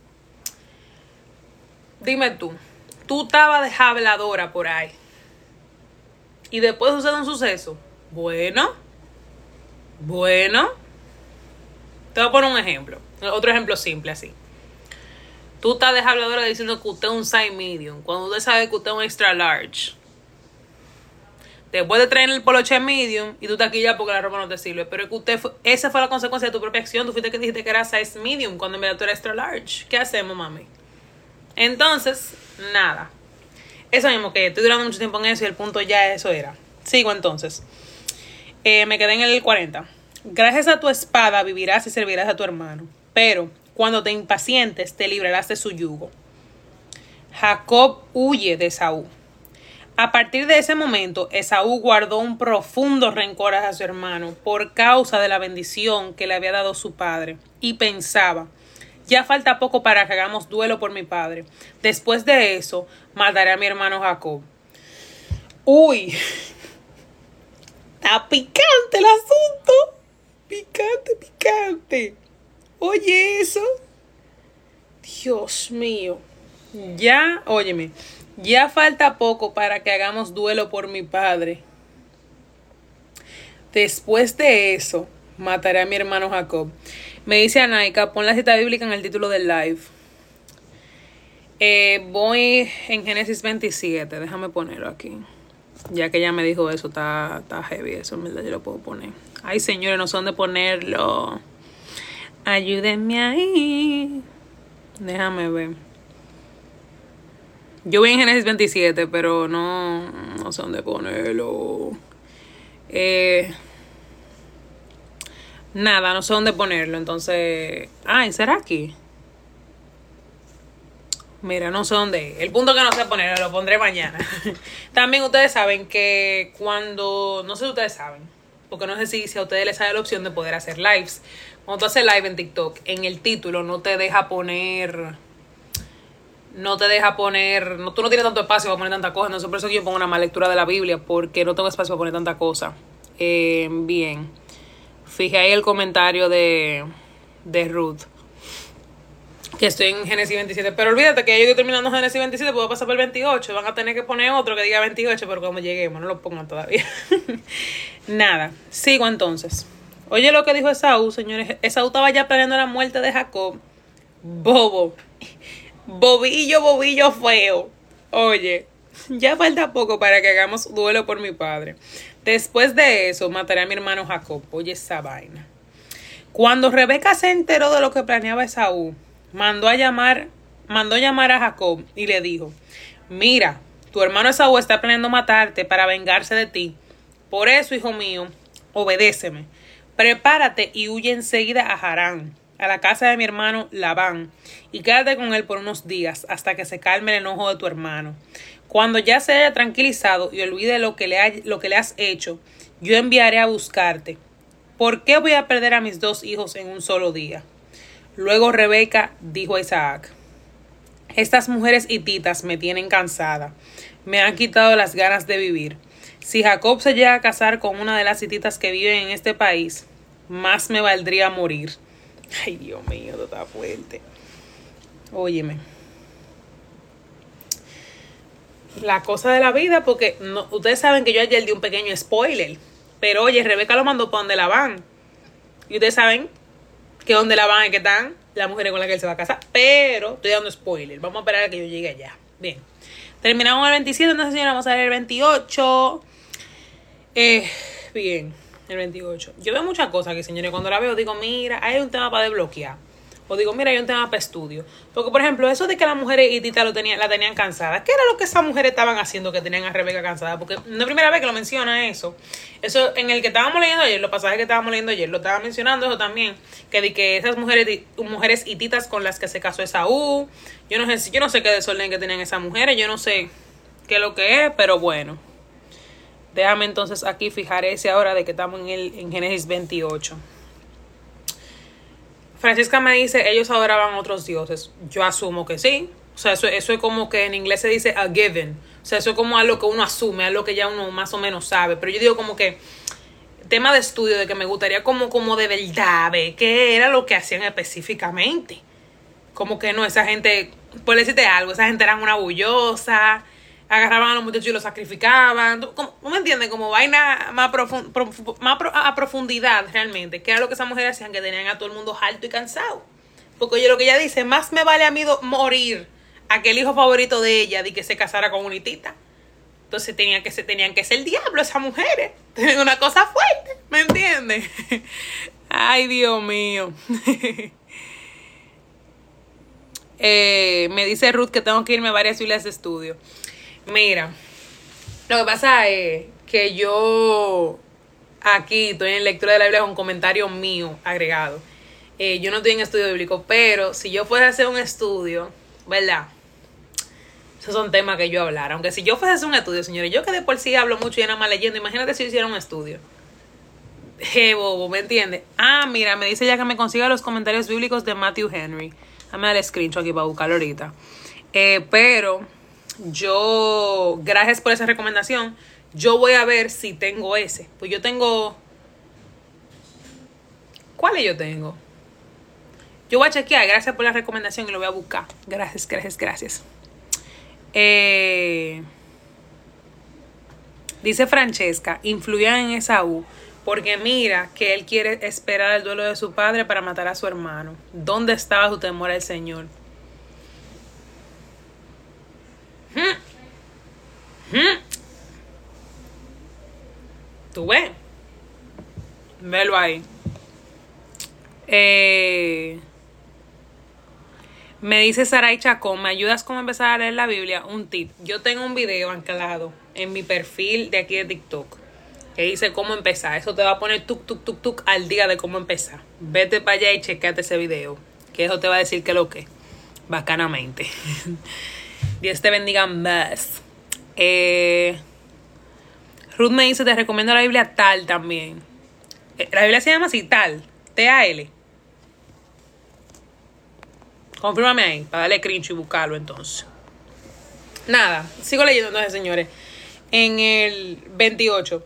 Dime tú, tú estabas de habladora por ahí y después sucede un suceso. Bueno, bueno, te voy a poner un ejemplo, otro ejemplo simple así. Tú estás de habladora diciendo que usted es un size medium, cuando usted sabe que usted es un extra large. Después de traer el poloche medium y tú estás aquí ya porque la ropa no te sirve. Pero es que usted fue, esa fue la consecuencia de tu propia acción. Tú fuiste que dijiste que era size medium cuando en verdad tú eras extra large. ¿Qué hacemos, mami? Entonces, nada. Eso mismo, que estoy durando mucho tiempo en eso y el punto ya eso era. Sigo entonces. Eh, me quedé en el cuarenta. Gracias a tu espada vivirás y servirás a tu hermano, pero cuando te impacientes te librarás de su yugo. Jacob huye de Esaú. A partir de ese momento, Esaú guardó un profundo rencor a su hermano por causa de la bendición que le había dado su padre, y pensaba: ya falta poco para que hagamos duelo por mi padre. Después de eso, mataré a mi hermano Jacob. Uy, está picante el asunto. Picante, picante. Oye eso. Dios mío. Ya, óyeme, ya falta poco para que hagamos duelo por mi padre. Después de eso, mataré a mi hermano Jacob. Me dice Anaika, pon la cita bíblica en el título del live. Eh, voy en Génesis veintisiete, déjame ponerlo aquí. Ya que ella me dijo eso, está, está heavy eso, en verdad yo lo puedo poner. Ay, señores, no sé dónde ponerlo. Ayúdenme ahí. Déjame ver. Yo voy en Génesis veintisiete, pero no, no sé dónde ponerlo. Eh, nada, no sé dónde ponerlo. Entonces, ay, ¿será aquí? Mira, no sé dónde. El punto que no sé ponerlo, lo pondré mañana. También ustedes saben que cuando, no sé si ustedes saben, porque no sé si, si a ustedes les sale la opción de poder hacer lives. Cuando tú haces live en TikTok, en el título no te deja poner... No te deja poner... No, tú no tienes tanto espacio para poner tanta cosa. No sé, por eso que yo pongo una mala lectura de la Biblia, porque no tengo espacio para poner tanta cosa. Eh, bien. Fijé ahí el comentario de, de Ruth, que estoy en Génesis veintisiete. Pero olvídate que ya yo estoy terminando Génesis veintisiete, puedo pasar por el veintiocho. Van a tener que poner otro que diga veintiocho, pero como lleguemos, no lo pongan todavía. Nada. Sigo entonces. Oye lo que dijo Esaú, señores. Esaú estaba ya planeando la muerte de Jacob. Bobo. Bobillo, bobillo feo. Oye, ya falta poco para que hagamos duelo por mi padre. Después de eso, mataré a mi hermano Jacob. Oye esa vaina. Cuando Rebeca se enteró de lo que planeaba Esaú, mandó a llamar, mandó llamar a Jacob y le dijo: mira, tu hermano Esaú está planeando matarte para vengarse de ti. Por eso, hijo mío, obedéceme. Prepárate y huye enseguida a Harán, a la casa de mi hermano Labán, y quédate con él por unos días hasta que se calme el enojo de tu hermano. Cuando ya se haya tranquilizado y olvide lo que le, ha, lo que le has hecho, yo enviaré a buscarte. ¿Por qué voy a perder a mis dos hijos en un solo día? Luego Rebeca dijo a Isaac: estas mujeres hititas me tienen cansada, me han quitado las ganas de vivir. Si Jacob se llega a casar con una de las hititas que viven en este país, más me valdría morir. Ay, Dios mío, esto está fuerte. Óyeme. La cosa de la vida, porque no, ustedes saben que yo ayer di un pequeño spoiler. Pero oye, Rebeca lo mandó para donde la van. Y ustedes saben que donde la van es que están las mujeres con las que él se va a casar. Pero estoy dando spoiler. Vamos a esperar a que yo llegue allá. Bien. Terminamos el veintisiete, entonces señora, vamos a ver el veintiocho. Eh, bien. El veintiocho. Yo veo muchas cosas aquí, señores. Cuando la veo digo, mira, hay un tema para desbloquear. O digo, mira, hay un tema para estudio. Porque, por ejemplo, eso de que las mujeres hititas lo tenían, la tenían cansada. ¿Qué era lo que esas mujeres estaban haciendo que tenían a Rebeca cansada? Porque no es la primera vez que lo menciona eso. Eso en el que estábamos leyendo ayer, los pasajes que estábamos leyendo ayer, lo estaba mencionando eso también. Que de que esas mujeres, mujeres hititas con las que se casó Esaú. Yo no sé, yo no sé qué desorden que tenían esas mujeres. Yo no sé qué es lo que es, pero bueno. Déjame entonces aquí fijar ese ahora de que estamos en, el, en Génesis veintiocho. Francisca me dice, ellos adoraban a otros dioses. Yo asumo que sí. O sea, eso, eso es como que en inglés se dice a given. O sea, eso es como algo que uno asume, algo que ya uno más o menos sabe. Pero yo digo como que tema de estudio de que me gustaría como, como de verdad ver qué era lo que hacían específicamente. Como que no, esa gente, por decirte algo, esa gente eran una bullosa, agarraban a los muchachos y los sacrificaban. ¿Cómo, ¿No me entienden? Como vaina más, profund, prof, más pro, a profundidad realmente. Que era lo que esas mujeres hacían, que tenían a todo el mundo harto y cansado. Porque oye, lo que ella dice, más me vale a mí do, morir a que el hijo favorito de ella de que se casara con una hitita. Entonces tenían que, ser, tenían que ser el diablo esas mujeres. Tienen una cosa fuerte, ¿me entienden? Ay, Dios mío. eh, me dice Ruth que tengo que irme a varias filas de estudio. Mira, lo que pasa es que yo aquí estoy en lectura de la Biblia con comentario mío agregado. Eh, yo no estoy en estudio bíblico, pero si yo fuese a hacer un estudio, ¿verdad? Esos son temas que yo hablara. Aunque si yo fuese a hacer un estudio, señores, yo que de por sí hablo mucho y nada más leyendo, imagínate si yo hiciera un estudio. Je, bobo, ¿me entiendes? Ah, mira, me dice ya que me consiga los comentarios bíblicos de Matthew Henry. Dame el screenshot aquí para buscarlo ahorita. Eh, pero yo, gracias por esa recomendación, yo voy a ver si tengo ese. Pues yo tengo... ¿Cuáles yo tengo? Yo voy a chequear, gracias por la recomendación y lo voy a buscar. Gracias, gracias, gracias. Eh, dice Francesca, influyan en Esaú, porque mira que él quiere esperar el duelo de su padre para matar a su hermano. ¿Dónde estaba su temor al Señor? Hmm. Hmm. ¿Tú ves? Velo ahí. Eh... Me dice Saray Chacón, ¿me ayudas cómo empezar a leer la Biblia? Un tip. Yo tengo un video anclado en mi perfil de aquí de TikTok que dice cómo empezar. Eso te va a poner tuk, tuk, tuk, tuk al día de cómo empezar. Vete para allá y checate ese video, que eso te va a decir que lo que. Bacanamente. Dios te bendiga más. Eh, Ruth me dice, te recomiendo la Biblia Tal también. La Biblia se llama así, Tal. T A L. Confírmame ahí, para darle cringe y buscarlo entonces. Nada, sigo leyendo entonces, señores. En el veintiocho.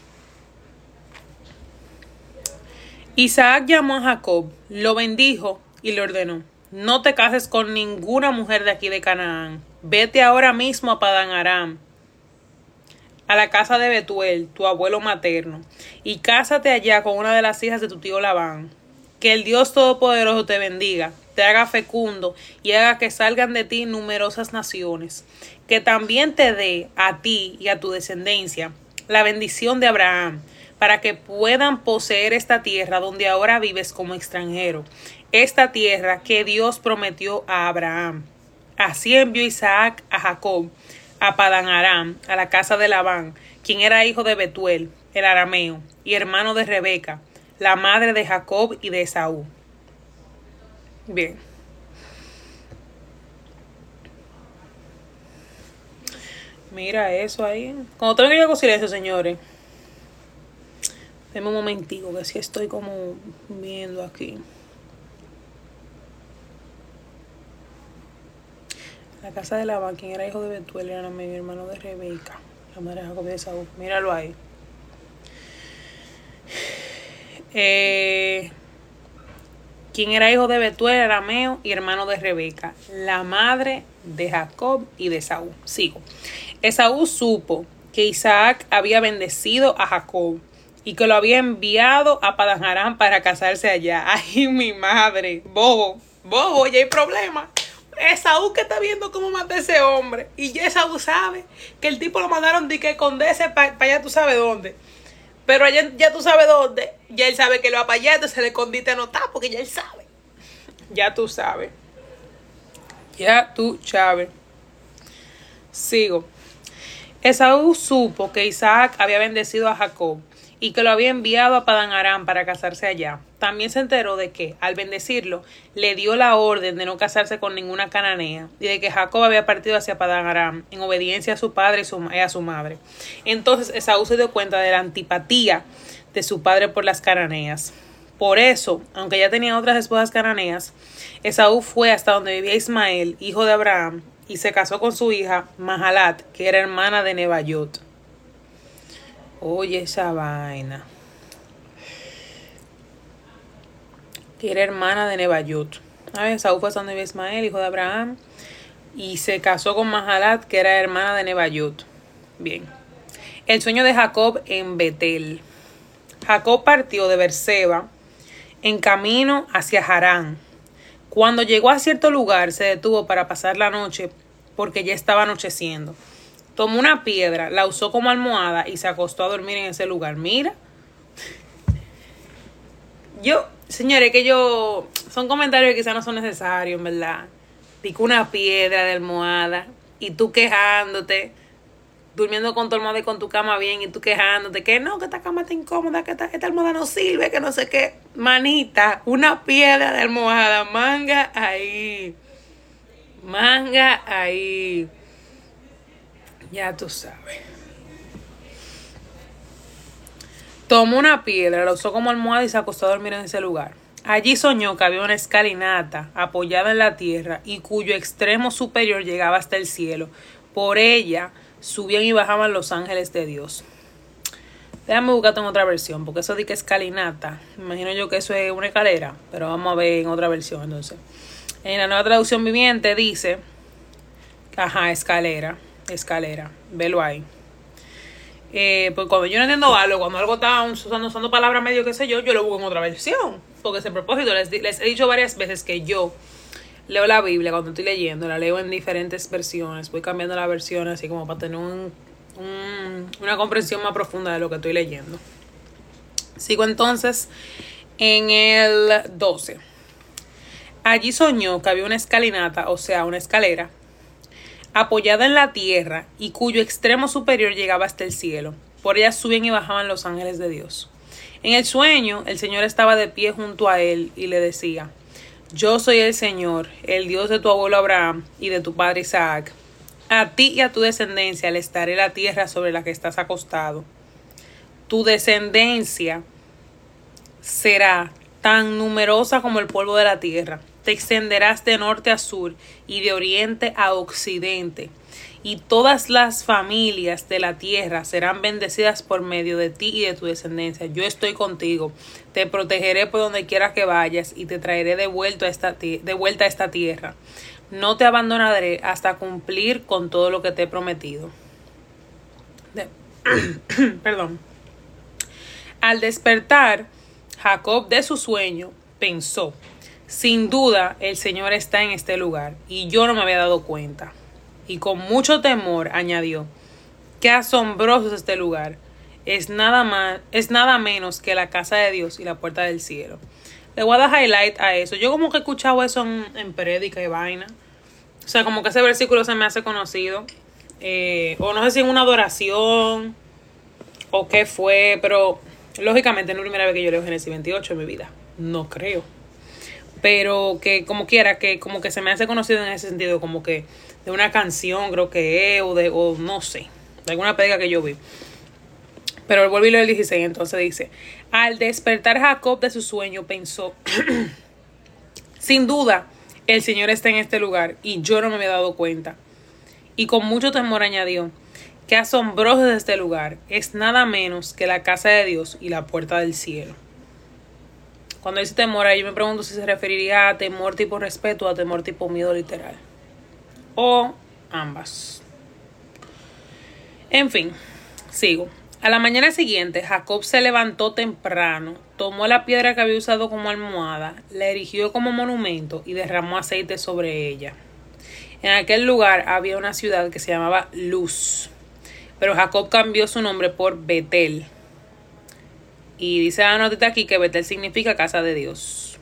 Isaac llamó a Jacob, lo bendijo y le ordenó: no te cases con ninguna mujer de aquí de Canaán. Vete ahora mismo a Padán Aram, a la casa de Betuel, tu abuelo materno, y cásate allá con una de las hijas de tu tío Labán. Que el Dios Todopoderoso te bendiga, te haga fecundo y haga que salgan de ti numerosas naciones. Que también te dé a ti y a tu descendencia la bendición de Abraham, para que puedan poseer esta tierra donde ahora vives como extranjero, esta tierra que Dios prometió a Abraham. Así envió Isaac a Jacob a Padán Aram, a la casa de Labán, quien era hijo de Betuel, el arameo, y hermano de Rebeca, la madre de Jacob y de Esaú. Bien. Mira eso ahí. Cuando tengo que ir con silencio, señores. Deme un momentico, que sí estoy como viendo aquí. La casa de Labán, quien era hijo de Betuel, era mi hermano de Rebeca, la madre de Jacob y de Esaú. Míralo ahí. Eh, quien era hijo de Betuel, arameo, y hermano de Rebeca, la madre de Jacob y de Esaú. Sigo. Esaú supo que Isaac había bendecido a Jacob y que lo había enviado a Padán Aram para casarse allá. Ay, mi madre, bobo, bobo, ya hay problema. Esaú que está viendo cómo mata a ese hombre, y ya Esaú sabe que el tipo lo mandaron de que condese para pa allá tú sabes dónde. Pero allá ya tú sabes dónde. Ya él sabe que lo va para allá, entonces le escondite anotar porque ya él sabe. Ya tú sabes. Ya tú sabes. Sigo. Esaú supo que Isaac había bendecido a Jacob y que lo había enviado a Padán Aram para casarse allá. También se enteró de que, al bendecirlo, le dio la orden de no casarse con ninguna cananea y de que Jacob había partido hacia Padán Aram en obediencia a su padre y, su, y a su madre. Entonces Esaú se dio cuenta de la antipatía de su padre por las cananeas. Por eso, aunque ya tenía otras esposas cananeas, Esaú fue hasta donde vivía Ismael, hijo de Abraham, y se casó con su hija Mahalat, que era hermana de Nebaiot. Oye esa vaina. Que era hermana de Nebaiot. A ver, Esaú fue hasta donde vivía Ismael, hijo de Abraham, y se casó con Mahalat, que era hermana de Nebaiot. Bien. El sueño de Jacob en Betel. Jacob partió de Berseba en camino hacia Harán. Cuando llegó a cierto lugar, se detuvo para pasar la noche porque ya estaba anocheciendo. Tomó una piedra, la usó como almohada y se acostó a dormir en ese lugar. Mira. Yo, señores, que yo... Son comentarios que quizás no son necesarios, en verdad. Digo una piedra de almohada y tú quejándote. durmiendo con tu almohada y con tu cama bien, y tú quejándote que no, que esta cama está incómoda, que esta, esta almohada no sirve, que no sé qué. Manita, una piedra de almohada, manga ahí. Manga ahí. Ya tú sabes. Tomó una piedra, la usó como almohada y se acostó a dormir en ese lugar. Allí soñó que había una escalinata apoyada en la tierra y cuyo extremo superior llegaba hasta el cielo. Por ella subían y bajaban los ángeles de Dios. Déjame buscarte en otra versión, porque eso de que escalinata, imagino yo que eso es una escalera, pero vamos a ver en otra versión entonces. En la Nueva Traducción Viviente dice, ajá, escalera, escalera, velo ahí. Eh, pues cuando yo no entiendo algo, cuando algo está usando, usando palabras medio qué sé yo, yo lo busco en otra versión. Porque ese propósito, les, les he dicho varias veces que yo leo la Biblia cuando estoy leyendo, la leo en diferentes versiones, voy cambiando la versión así como para tener un, un, una comprensión más profunda de lo que estoy leyendo. Sigo entonces en el doce. Allí soñó que había una escalinata, o sea, una escalera, apoyada en la tierra y cuyo extremo superior llegaba hasta el cielo. Por ella subían y bajaban los ángeles de Dios. En el sueño, el Señor estaba de pie junto a él y le decía, yo soy el Señor, el Dios de tu abuelo Abraham y de tu padre Isaac. A ti y a tu descendencia les daré la tierra sobre la que estás acostado. Tu descendencia será tan numerosa como el polvo de la tierra. Te extenderás de norte a sur y de oriente a occidente. Y todas las familias de la tierra serán bendecidas por medio de ti y de tu descendencia. Yo estoy contigo, te protegeré por donde quiera que vayas y te traeré de vuelta a esta, de vuelta a esta tierra. No te abandonaré hasta cumplir con todo lo que te he prometido. De Perdón. Al despertar, Jacob de su sueño pensó, sin duda el Señor está en este lugar y yo no me había dado cuenta. Y con mucho temor añadió, qué asombroso es este lugar. Es nada más, es nada menos que la casa de Dios y la puerta del cielo. Le voy a dar highlight a eso. Yo como que he escuchado eso en, en prédica y vaina. O sea, como que ese versículo se me hace conocido. Eh, o no sé si en una adoración o qué fue, pero lógicamente no es la primera vez que yo leo Génesis veintiocho en mi vida. No creo. Pero que como quiera, que como que se me hace conocido en ese sentido, como que de una canción creo que es, o de, o no sé, de alguna prédica que yo vi. Pero el vuelvo y leo el dieciséis, entonces dice, al despertar Jacob de su sueño pensó, sin duda el Señor está en este lugar y yo no me había dado cuenta. Y con mucho temor añadió, qué asombroso es este lugar, es nada menos que la casa de Dios y la puerta del cielo. Cuando dice temor, ahí yo me pregunto si se referiría a temor tipo respeto o a temor tipo miedo literal. O ambas. En fin, sigo. A la mañana siguiente, Jacob se levantó temprano, tomó la piedra que había usado como almohada, la erigió como monumento y derramó aceite sobre ella. En aquel lugar había una ciudad que se llamaba Luz, pero Jacob cambió su nombre por Betel. Y dice la notita aquí que Betel significa casa de Dios.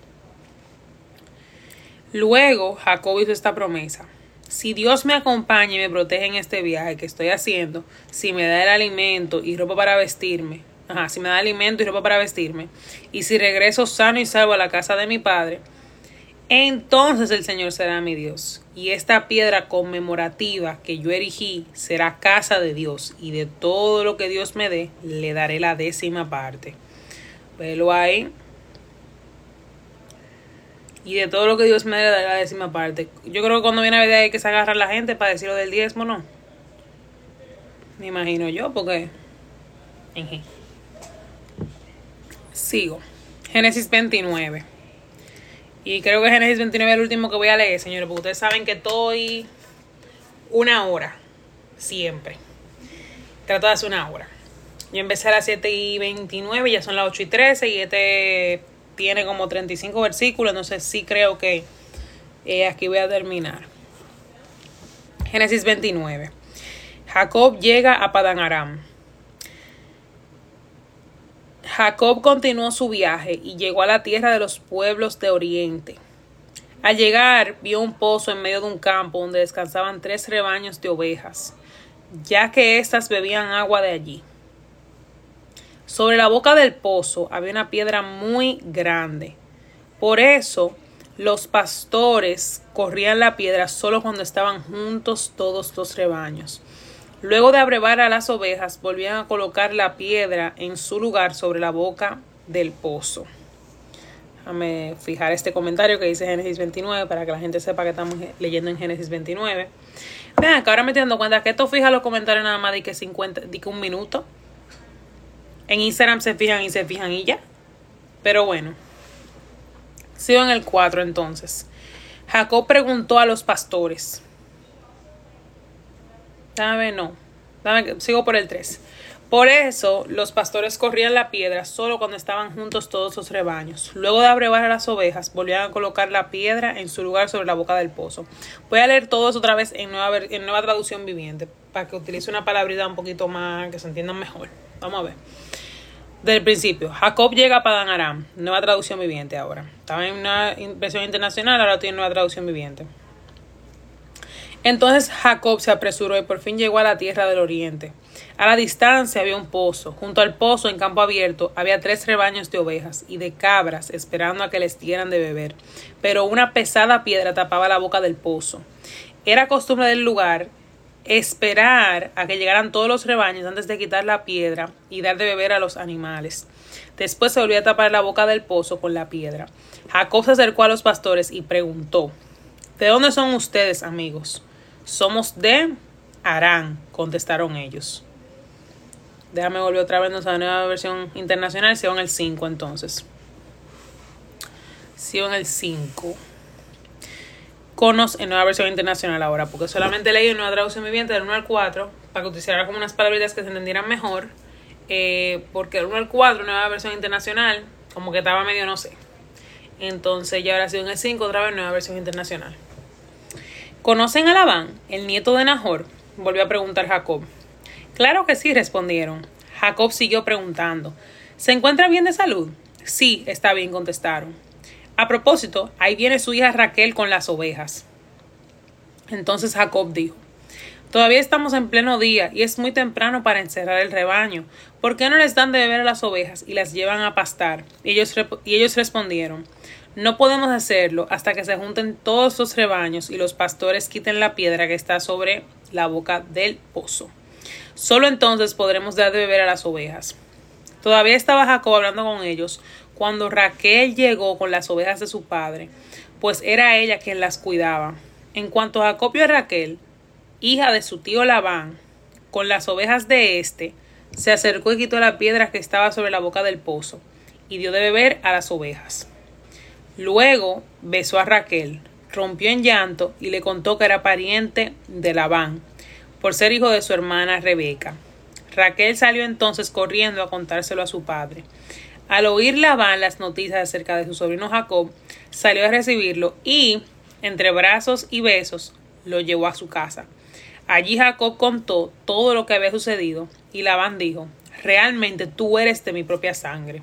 Luego Jacob hizo esta promesa. Si Dios me acompaña y me protege en este viaje que estoy haciendo, si me da el alimento y ropa para vestirme, ajá, si me da alimento y ropa para vestirme, y si regreso sano y salvo a la casa de mi padre, entonces el Señor será mi Dios. Y esta piedra conmemorativa que yo erigí será casa de Dios. Y de todo lo que Dios me dé, le daré la décima parte. Velo ahí. Y de todo lo que Dios me dé, le daré la décima parte. Yo creo que cuando viene a ver hay que se agarra la gente para decir lo del diezmo, ¿no? Me imagino yo, porque... Sigo. Génesis veintinueve. Y creo que Génesis veintinueve es el último que voy a leer, señores, porque ustedes saben que estoy una hora, siempre. Trato de hacer una hora. Yo empecé a las siete y veintinueve, ya son las ocho y trece, y este tiene como treinta y cinco versículos, entonces sí creo que eh, aquí voy a terminar. Génesis veintinueve. Jacob llega a Padán Aram. Jacob continuó su viaje y llegó a la tierra de los pueblos de Oriente. Al llegar, vio un pozo en medio de un campo donde descansaban tres rebaños de ovejas. ya que éstas bebían agua de allí. Sobre la boca del pozo había una piedra muy grande. Por eso los pastores corrían la piedra solo cuando estaban juntos todos los rebaños. Luego de abrevar a las ovejas, volvían a colocar la piedra en su lugar sobre la boca del pozo. Déjame fijar este comentario que dice Génesis veintinueve para que la gente sepa que estamos leyendo en Génesis veintinueve. Vean que ahora me estoy dando cuenta que esto fija los comentarios nada más de que cincuenta, de que un minuto. En Instagram se fijan y se fijan y ya. Pero bueno. Sigo en el cuatro entonces. Jacob preguntó a los pastores. Dame, no. Dame, sigo por el tres. Por eso los pastores corrían la piedra solo cuando estaban juntos todos los rebaños. Luego de abrevar a las ovejas, volvían a colocar la piedra en su lugar sobre la boca del pozo. Voy a leer todo eso otra vez en nueva, en nueva traducción viviente, para que utilice una palabrita un poquito más, que se entiendan mejor. Vamos a ver. Del principio, Jacob llega a Padán Aram, nueva traducción viviente ahora. Estaba en una versión internacional, ahora estoy en nueva traducción viviente. Entonces Jacob se apresuró y por fin llegó a la tierra del oriente. A la distancia había un pozo. Junto al pozo, en campo abierto, había tres rebaños de ovejas y de cabras esperando a que les dieran de beber. Pero una pesada piedra tapaba la boca del pozo. Era costumbre del lugar esperar a que llegaran todos los rebaños antes de quitar la piedra y dar de beber a los animales. Después se volvió a tapar la boca del pozo con la piedra. Jacob se acercó a los pastores y preguntó: ¿de dónde son ustedes, amigos? Somos de Harán, contestaron ellos. Déjame volver otra vez a la nueva versión internacional. Sigo en el cinco entonces. Sigo en el cinco. Conos en nueva versión internacional ahora, porque solamente leí en nueva traducción viviente del uno al cuatro, para que utilizara como unas palabritas que se entendieran mejor, eh, porque el uno al cuatro, nueva versión internacional, como que estaba medio no sé. Entonces ya ahora sigo en el cinco, otra vez nueva versión internacional. ¿Conocen a Labán, el nieto de Nahor?, volvió a preguntar Jacob. Claro que sí, respondieron. Jacob siguió preguntando. ¿Se encuentra bien de salud? Sí, está bien, contestaron. A propósito, ahí viene su hija Raquel con las ovejas. Entonces Jacob dijo: todavía estamos en pleno día y es muy temprano para encerrar el rebaño. ¿Por qué no les dan de beber a las ovejas y las llevan a pastar? Y ellos, rep- y ellos respondieron: no podemos hacerlo hasta que se junten todos los rebaños y los pastores quiten la piedra que está sobre la boca del pozo. Solo entonces podremos dar de beber a las ovejas. Todavía estaba Jacob hablando con ellos cuando Raquel llegó con las ovejas de su padre, pues era ella quien las cuidaba. En cuanto Jacob vio a Raquel, hija de su tío Labán, con las ovejas de éste, se acercó y quitó la piedra que estaba sobre la boca del pozo, y dio de beber a las ovejas. Luego besó a Raquel, rompió en llanto y le contó que era pariente de Labán, por ser hijo de su hermana Rebeca. Raquel salió entonces corriendo a contárselo a su padre. Al oír Labán las noticias acerca de su sobrino Jacob, salió a recibirlo y, entre brazos y besos, lo llevó a su casa. Allí Jacob contó todo lo que había sucedido y Labán dijo: realmente tú eres de mi propia sangre.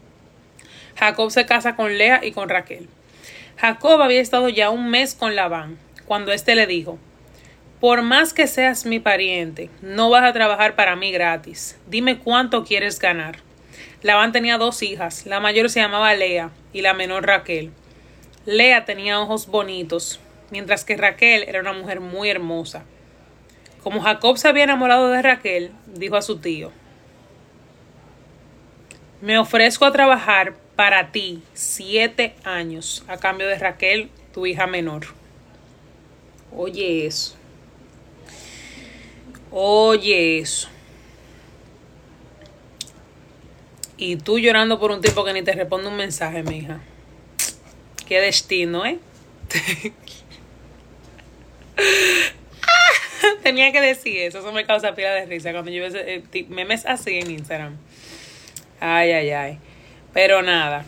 Jacob se casa con Lea y con Raquel. Jacob había estado ya un mes con Labán, cuando éste le dijo: por más que seas mi pariente, no vas a trabajar para mí gratis. Dime cuánto quieres ganar. Labán tenía dos hijas, la mayor se llamaba Lea y la menor Raquel. Lea tenía ojos bonitos, mientras que Raquel era una mujer muy hermosa. Como Jacob se había enamorado de Raquel, dijo a su tío: me ofrezco a trabajar para ti siete años a cambio de Raquel, tu hija menor. Oye eso. Oye eso. Y tú llorando por un tipo que ni te responde un mensaje, mija. Qué destino, ¿eh? Tenía que decir eso. Eso me causa pila de risa cuando yo veo eh, memes así en Instagram. Ay, ay, ay. Pero nada.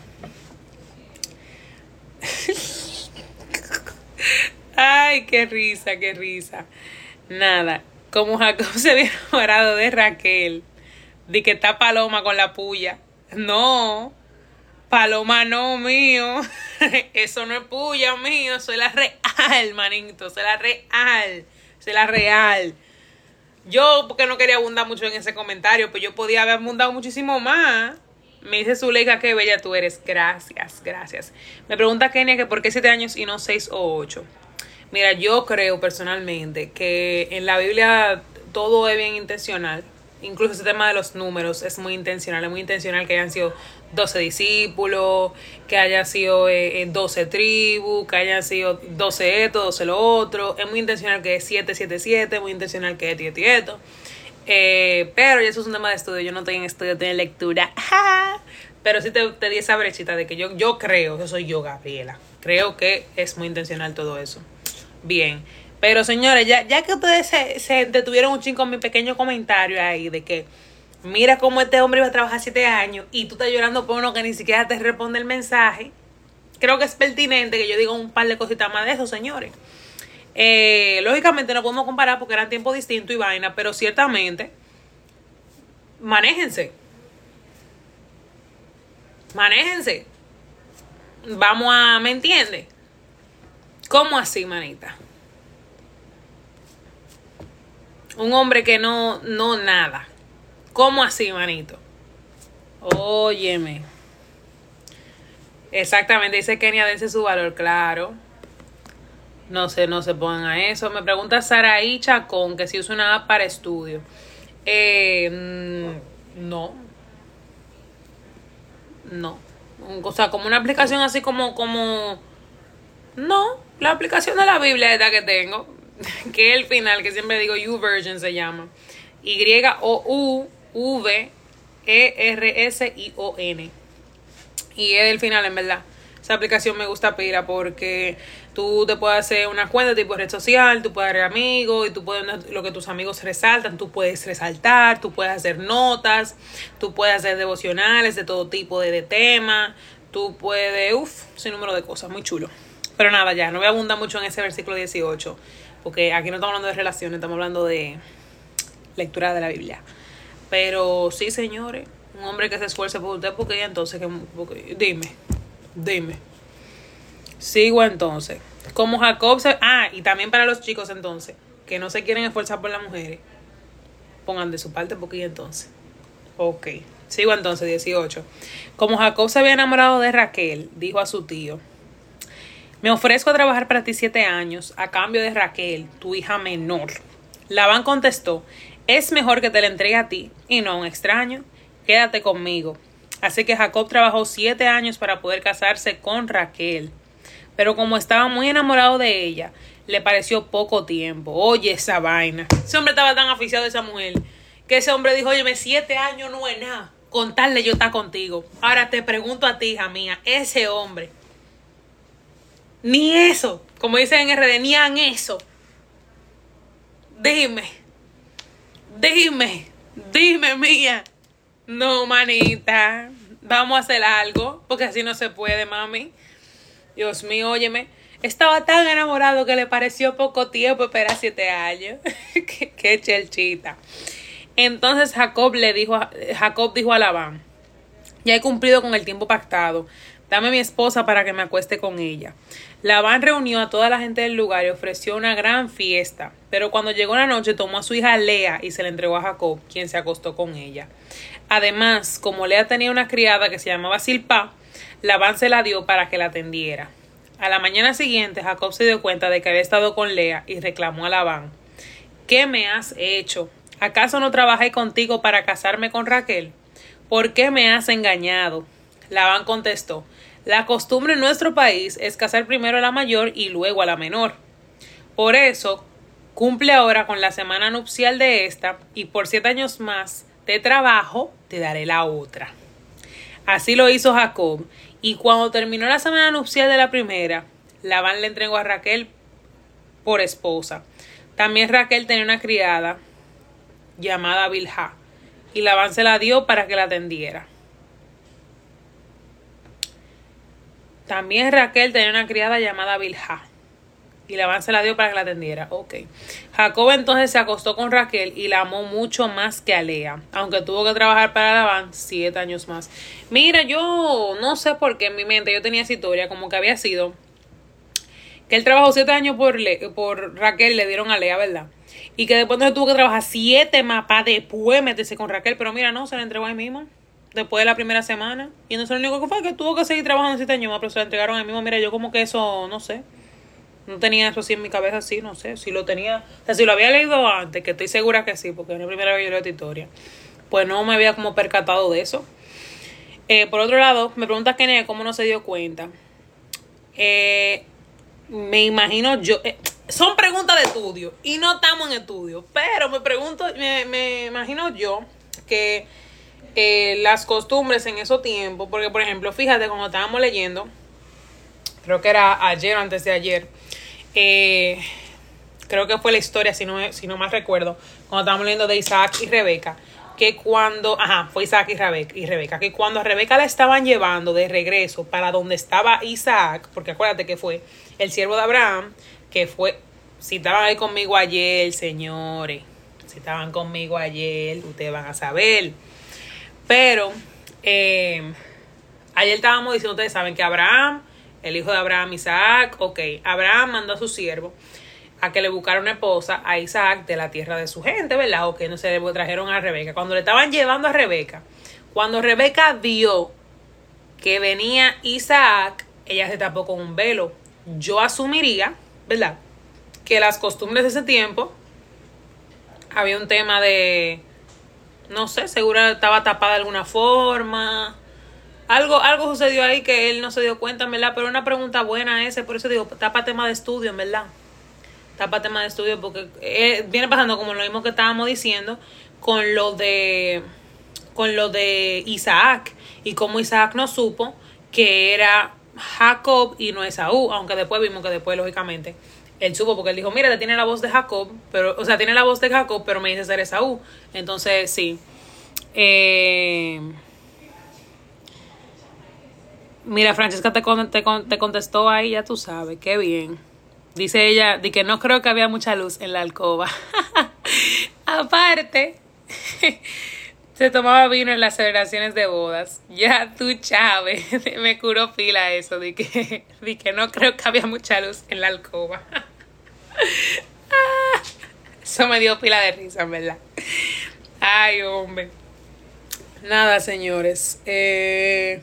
Ay, qué risa, qué risa. Nada. Como Jacob se había enamorado de Raquel, de que está Paloma con la puya. No, Paloma no, mío. Eso no es puya, mío. Soy la real, manito. Soy la real. Soy la real. Yo, porque no quería abundar mucho en ese comentario, pues yo podía haber abundado muchísimo más. Me dice Zuleika, qué bella tú eres. Gracias, gracias. Me pregunta Kenia que por qué siete años y no seis o ocho. Mira, yo creo personalmente que en la Biblia todo es bien intencional. Incluso ese tema de los números es muy intencional. Es muy intencional que hayan sido doce discípulos, que hayan sido eh, doce tribus, que hayan sido doce esto, doce lo otro. Es muy intencional que es siete, siete, siete. Muy intencional que es esto, esto y esto. Eh, pero eso es un tema de estudio. Yo no estoy en estudio, estoy en lectura. Pero sí te, te di esa brechita de que yo, yo creo, yo soy yo, Gabriela. Creo que es muy intencional todo eso. Bien. Pero señores, ya, ya que ustedes se, se detuvieron un chingo con mi pequeño comentario ahí de que mira cómo este hombre iba a trabajar siete años y tú estás llorando por uno que ni siquiera te responde el mensaje, creo que es pertinente que yo diga un par de cositas más de eso, señores. Eh, lógicamente no podemos comparar porque eran tiempos distintos y vaina, pero ciertamente manéjense. Manéjense. Vamos a, ¿me entiendes? ¿Cómo así, manita? Un hombre que no, no nada. ¿Cómo así, manito? Óyeme. Exactamente, dice Kenia, dense su valor, claro. No sé, no se pongan a eso. Me pregunta Saraí Chacón que si usa una app para estudio. Eh, no. No. O sea, como una aplicación así como, como... No, la aplicación de la Biblia es la que tengo. Que es el final, que siempre digo YouVersion se llama. Y O U V E R S I O N. Y es el final, en verdad. Esa aplicación me gusta pila porque tú te puedes hacer una cuenta tipo red social, tú puedes agregar amigos y tú puedes, lo que tus amigos resaltan, tú puedes resaltar, tú puedes hacer notas, tú puedes hacer devocionales de todo tipo de, de temas, tú puedes, uff, sin número de cosas, muy chulo. Pero nada, ya, no voy a abundar mucho en ese versículo dieciocho, porque aquí no estamos hablando de relaciones, estamos hablando de lectura de la Biblia. Pero sí, señores, un hombre que se esfuerce por usted, porque entonces, que, porque, dime, dime. Sigo entonces. Como Jacob se... Ah, y también para los chicos entonces, que no se quieren esforzar por las mujeres, pongan de su parte, porque entonces. Ok, sigo entonces, dieciocho. Como Jacob se había enamorado de Raquel, dijo a su tío: me ofrezco a trabajar para ti siete años a cambio de Raquel, tu hija menor. Labán contestó: es mejor que te la entregue a ti y no a un extraño. Quédate conmigo. Así que Jacob trabajó siete años para poder casarse con Raquel. Pero como estaba muy enamorado de ella, le pareció poco tiempo. Oye, esa vaina. Ese hombre estaba tan aficiado de esa mujer que ese hombre dijo: óyeme, siete años no es nada. Con tal de yo estar contigo. Ahora te pregunto a ti, hija mía, ese hombre, ni eso, como dicen en R D, ni han eso. Dime, dime, dime, mía. No, manita, vamos a hacer algo, porque así no se puede, mami. Dios mío, óyeme, estaba tan enamorado que le pareció poco tiempo esperar siete años. qué, qué chelchita. Entonces Jacob le dijo a, Jacob dijo a Labán: ya he cumplido con el tiempo pactado. Dame mi esposa para que me acueste con ella. Labán reunió a toda la gente del lugar y ofreció una gran fiesta. Pero cuando llegó la noche, tomó a su hija Lea y se la entregó a Jacob, quien se acostó con ella. Además, como Lea tenía una criada que se llamaba Silpa, Labán se la dio para que la atendiera. A la mañana siguiente, Jacob se dio cuenta de que había estado con Lea y reclamó a Labán: ¿qué me has hecho? ¿Acaso no trabajé contigo para casarme con Raquel? ¿Por qué me has engañado? Labán contestó: la costumbre en nuestro país es casar primero a la mayor y luego a la menor. Por eso, cumple ahora con la semana nupcial de esta, y por siete años más de trabajo te daré la otra. Así lo hizo Jacob, y cuando terminó la semana nupcial de la primera, Labán le entregó a Raquel por esposa. También Raquel tenía una criada llamada Bilhá, y Labán se la dio para que la atendiera. También Raquel tenía una criada llamada Bilhá, y Labán se la dio para que la atendiera. Ok. Jacob entonces se acostó con Raquel y la amó mucho más que a Lea, aunque tuvo que trabajar para Labán siete años más. Mira, yo no sé por qué en mi mente yo tenía esa historia como que había sido que él trabajó siete años por, Le, por Raquel, le dieron a Lea, ¿verdad? Y que después entonces tuvo que trabajar siete más para después meterse con Raquel. Pero mira, no, se la entregó ahí mismo. Después de la primera semana. Y no sé lo único que fue que tuvo que seguir trabajando siete años más, pero se la entregaron ahí mismo. Mira, yo como que eso, no sé. No tenía eso así en mi cabeza, así, no sé. Si lo tenía, o sea, si lo había leído antes, que estoy segura que sí, porque es la primera vez que yo leo esta historia, pues no me había como percatado de eso. Eh, por otro lado, me pregunta Kenia cómo no se dio cuenta. Eh, me imagino yo... Eh, son preguntas de estudio y no estamos en estudio, pero me pregunto, me, me imagino yo que eh, las costumbres en esos tiempos, porque por ejemplo, fíjate, cuando estábamos leyendo, creo que era ayer o antes de ayer, eh, creo que fue la historia, si no, si no más recuerdo, cuando estábamos leyendo de Isaac y Rebeca, que cuando, ajá, fue Isaac y Rebeca, y Rebeca, que cuando a Rebeca la estaban llevando de regreso para donde estaba Isaac, porque acuérdate que fue el siervo de Abraham, que fue, si estaban ahí conmigo ayer, señores, si estaban conmigo ayer, ustedes van a saber, pero eh, ayer estábamos diciendo, ustedes saben que Abraham, el hijo de Abraham, Isaac, ok, Abraham mandó a su siervo a que le buscara una esposa a Isaac de la tierra de su gente, ¿verdad? O que no se le trajeron a Rebeca. Cuando le estaban llevando a Rebeca, cuando Rebeca vio que venía Isaac, ella se tapó con un velo. Yo asumiría, ¿verdad?, que las costumbres de ese tiempo, había un tema de, no sé, seguro estaba tapada de alguna forma. Algo, algo sucedió ahí que él no se dio cuenta, ¿verdad? Pero una pregunta buena ese, por eso digo, tapa tema de estudio, ¿verdad? Tapa tema de estudio porque eh, viene pasando como lo mismo que estábamos diciendo con lo de con lo de Isaac y como Isaac no supo que era Jacob y no Esaú, aunque después vimos que después lógicamente él supo porque él dijo, mira, tiene la voz de Jacob, pero, o sea, tiene la voz de Jacob, pero me dice ser Esaú. Entonces, sí. Eh, mira, Francesca te, te, te contestó ahí, ya tú sabes, qué bien. Dice ella, de que no creo que había mucha luz en la alcoba. Aparte, se tomaba vino en las celebraciones de bodas. Ya tú, Chávez, me curó pila eso, de que, de que no creo que había mucha luz en la alcoba. Eso me dio pila de risa, en verdad. Ay, hombre. Nada, señores. Eh...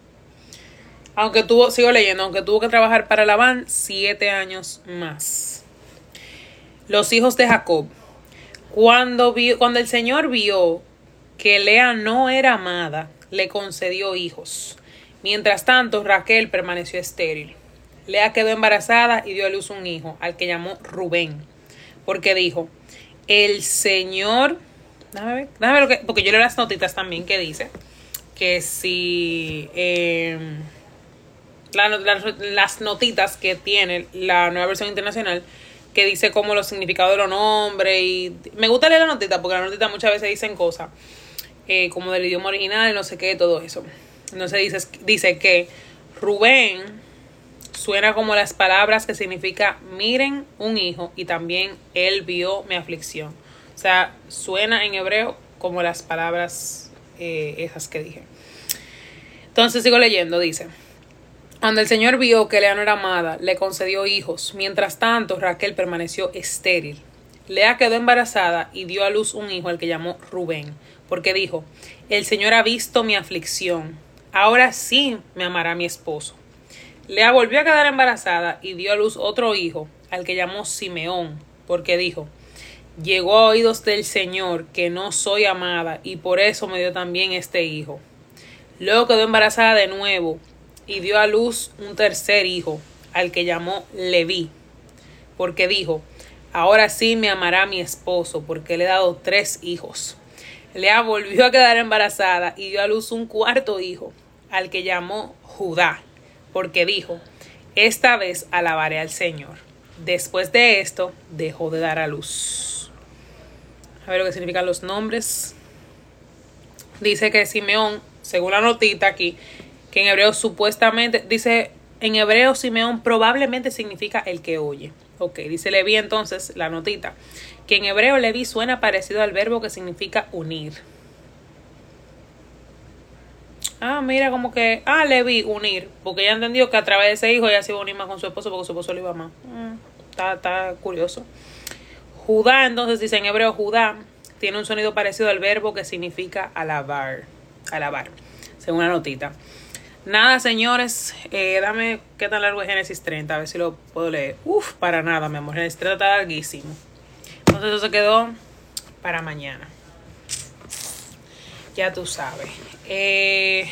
Aunque tuvo, sigo leyendo, aunque tuvo que trabajar para Labán siete años más. Los hijos de Jacob. Cuando, vio, cuando el Señor vio que Lea no era amada, le concedió hijos. Mientras tanto, Raquel permaneció estéril. Lea quedó embarazada y dio a luz un hijo, al que llamó Rubén. Porque dijo, el Señor... Déjame ver, déjame ver lo que, porque yo leo las notitas también que dice que si... Eh, La, la, las notitas que tiene la nueva versión internacional que dice como los significados de los nombres y me gusta leer la notita porque la notita muchas veces dicen cosas eh, como del idioma original y no sé qué, todo eso. Entonces dice, dice que Rubén suena como las palabras que significa miren un hijo y también él vio mi aflicción. O sea, suena en hebreo como las palabras eh, esas que dije. Entonces sigo leyendo, dice: cuando el Señor vio que Lea no era amada, le concedió hijos. Mientras tanto, Raquel permaneció estéril. Lea quedó embarazada y dio a luz un hijo al que llamó Rubén, porque dijo, el Señor ha visto mi aflicción, ahora sí me amará mi esposo. Lea volvió a quedar embarazada y dio a luz otro hijo, al que llamó Simeón, porque dijo, llegó a oídos del Señor que no soy amada y por eso me dio también este hijo. Luego quedó embarazada de nuevo y dio a luz un tercer hijo, al que llamó Leví, porque dijo, ahora sí me amará mi esposo, porque le he dado tres hijos. Lea volvió a quedar embarazada y dio a luz un cuarto hijo, al que llamó Judá, porque dijo, esta vez alabaré al Señor. Después de esto, dejó de dar a luz. A ver lo que significan los nombres. Dice que Simeón, según la notita aquí, que en hebreo supuestamente, dice, en hebreo Simeón probablemente significa el que oye. Ok, dice Leví entonces, la notita, que en hebreo Leví suena parecido al verbo que significa unir. Ah, mira, como que, ah, le vi unir, porque ella entendió que a través de ese hijo ella se iba a unir más con su esposo porque su esposo le iba más. Mm, está, está curioso. Judá, entonces dice en hebreo Judá, tiene un sonido parecido al verbo que significa alabar, alabar, según la notita. Nada, señores, eh, dame qué tan largo es Génesis treinta, a ver si lo puedo leer. Uf, para nada, mi amor, Génesis treinta está larguísimo. Entonces eso se quedó para mañana. Ya tú sabes. Eh,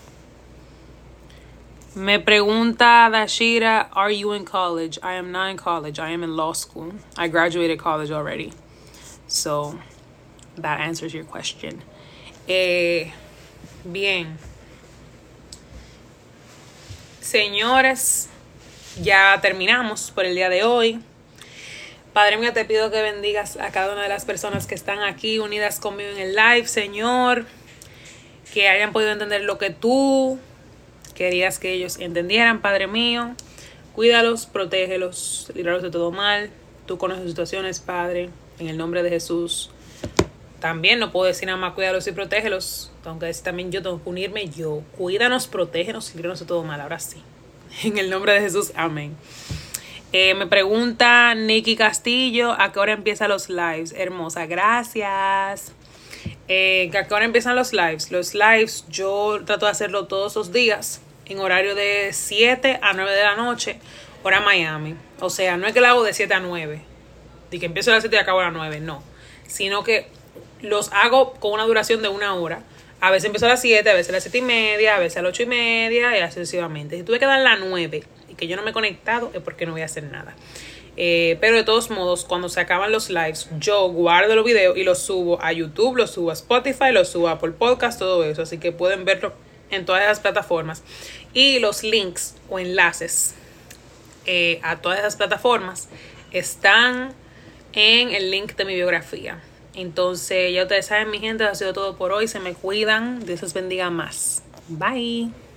me pregunta Dashira, are you in college? I am not in college. I am in law school. I graduated college already. So, that answers your question. Eh, bien. Señores, ya terminamos por el día de hoy. Padre mío, te pido que bendigas a cada una de las personas que están aquí unidas conmigo en el live, Señor, que hayan podido entender lo que tú querías que ellos entendieran, Padre mío. Cuídalos, protégelos, líbralos de todo mal. Tú conoces sus situaciones, Padre, en el nombre de Jesús. También no puedo decir nada más cuídalos y protégelos, aunque también yo tengo que unirme yo. Cuídanos, protégenos, líbranos de todo mal, ahora sí. En el nombre de Jesús, amén. Eh, me pregunta Nikki Castillo, ¿a qué hora empiezan los lives? Hermosa, gracias. Eh, ¿A qué hora empiezan los lives? Los lives yo trato de hacerlo todos los días en horario de siete a nueve de la noche, hora Miami. O sea, no es que lo hago de siete a nueve, de que empiezo a las siete y acabo a las nueve, no. Sino que los hago con una duración de una hora. A veces empiezo a las siete, a veces a las siete y media, a veces a las ocho y media y así sucesivamente. Si tuve que dar las nueve y que yo no me he conectado es porque no voy a hacer nada. Eh, pero de todos modos, cuando se acaban los lives, yo guardo los videos y los subo a YouTube, los subo a Spotify, los subo a Apple Podcast, todo eso. Así que pueden verlo en todas esas plataformas. Y los links o enlaces eh, a todas esas plataformas están en el link de mi biografía. Entonces, ya ustedes saben, mi gente, ha sido todo por hoy. Se me cuidan. Dios les bendiga más. Bye.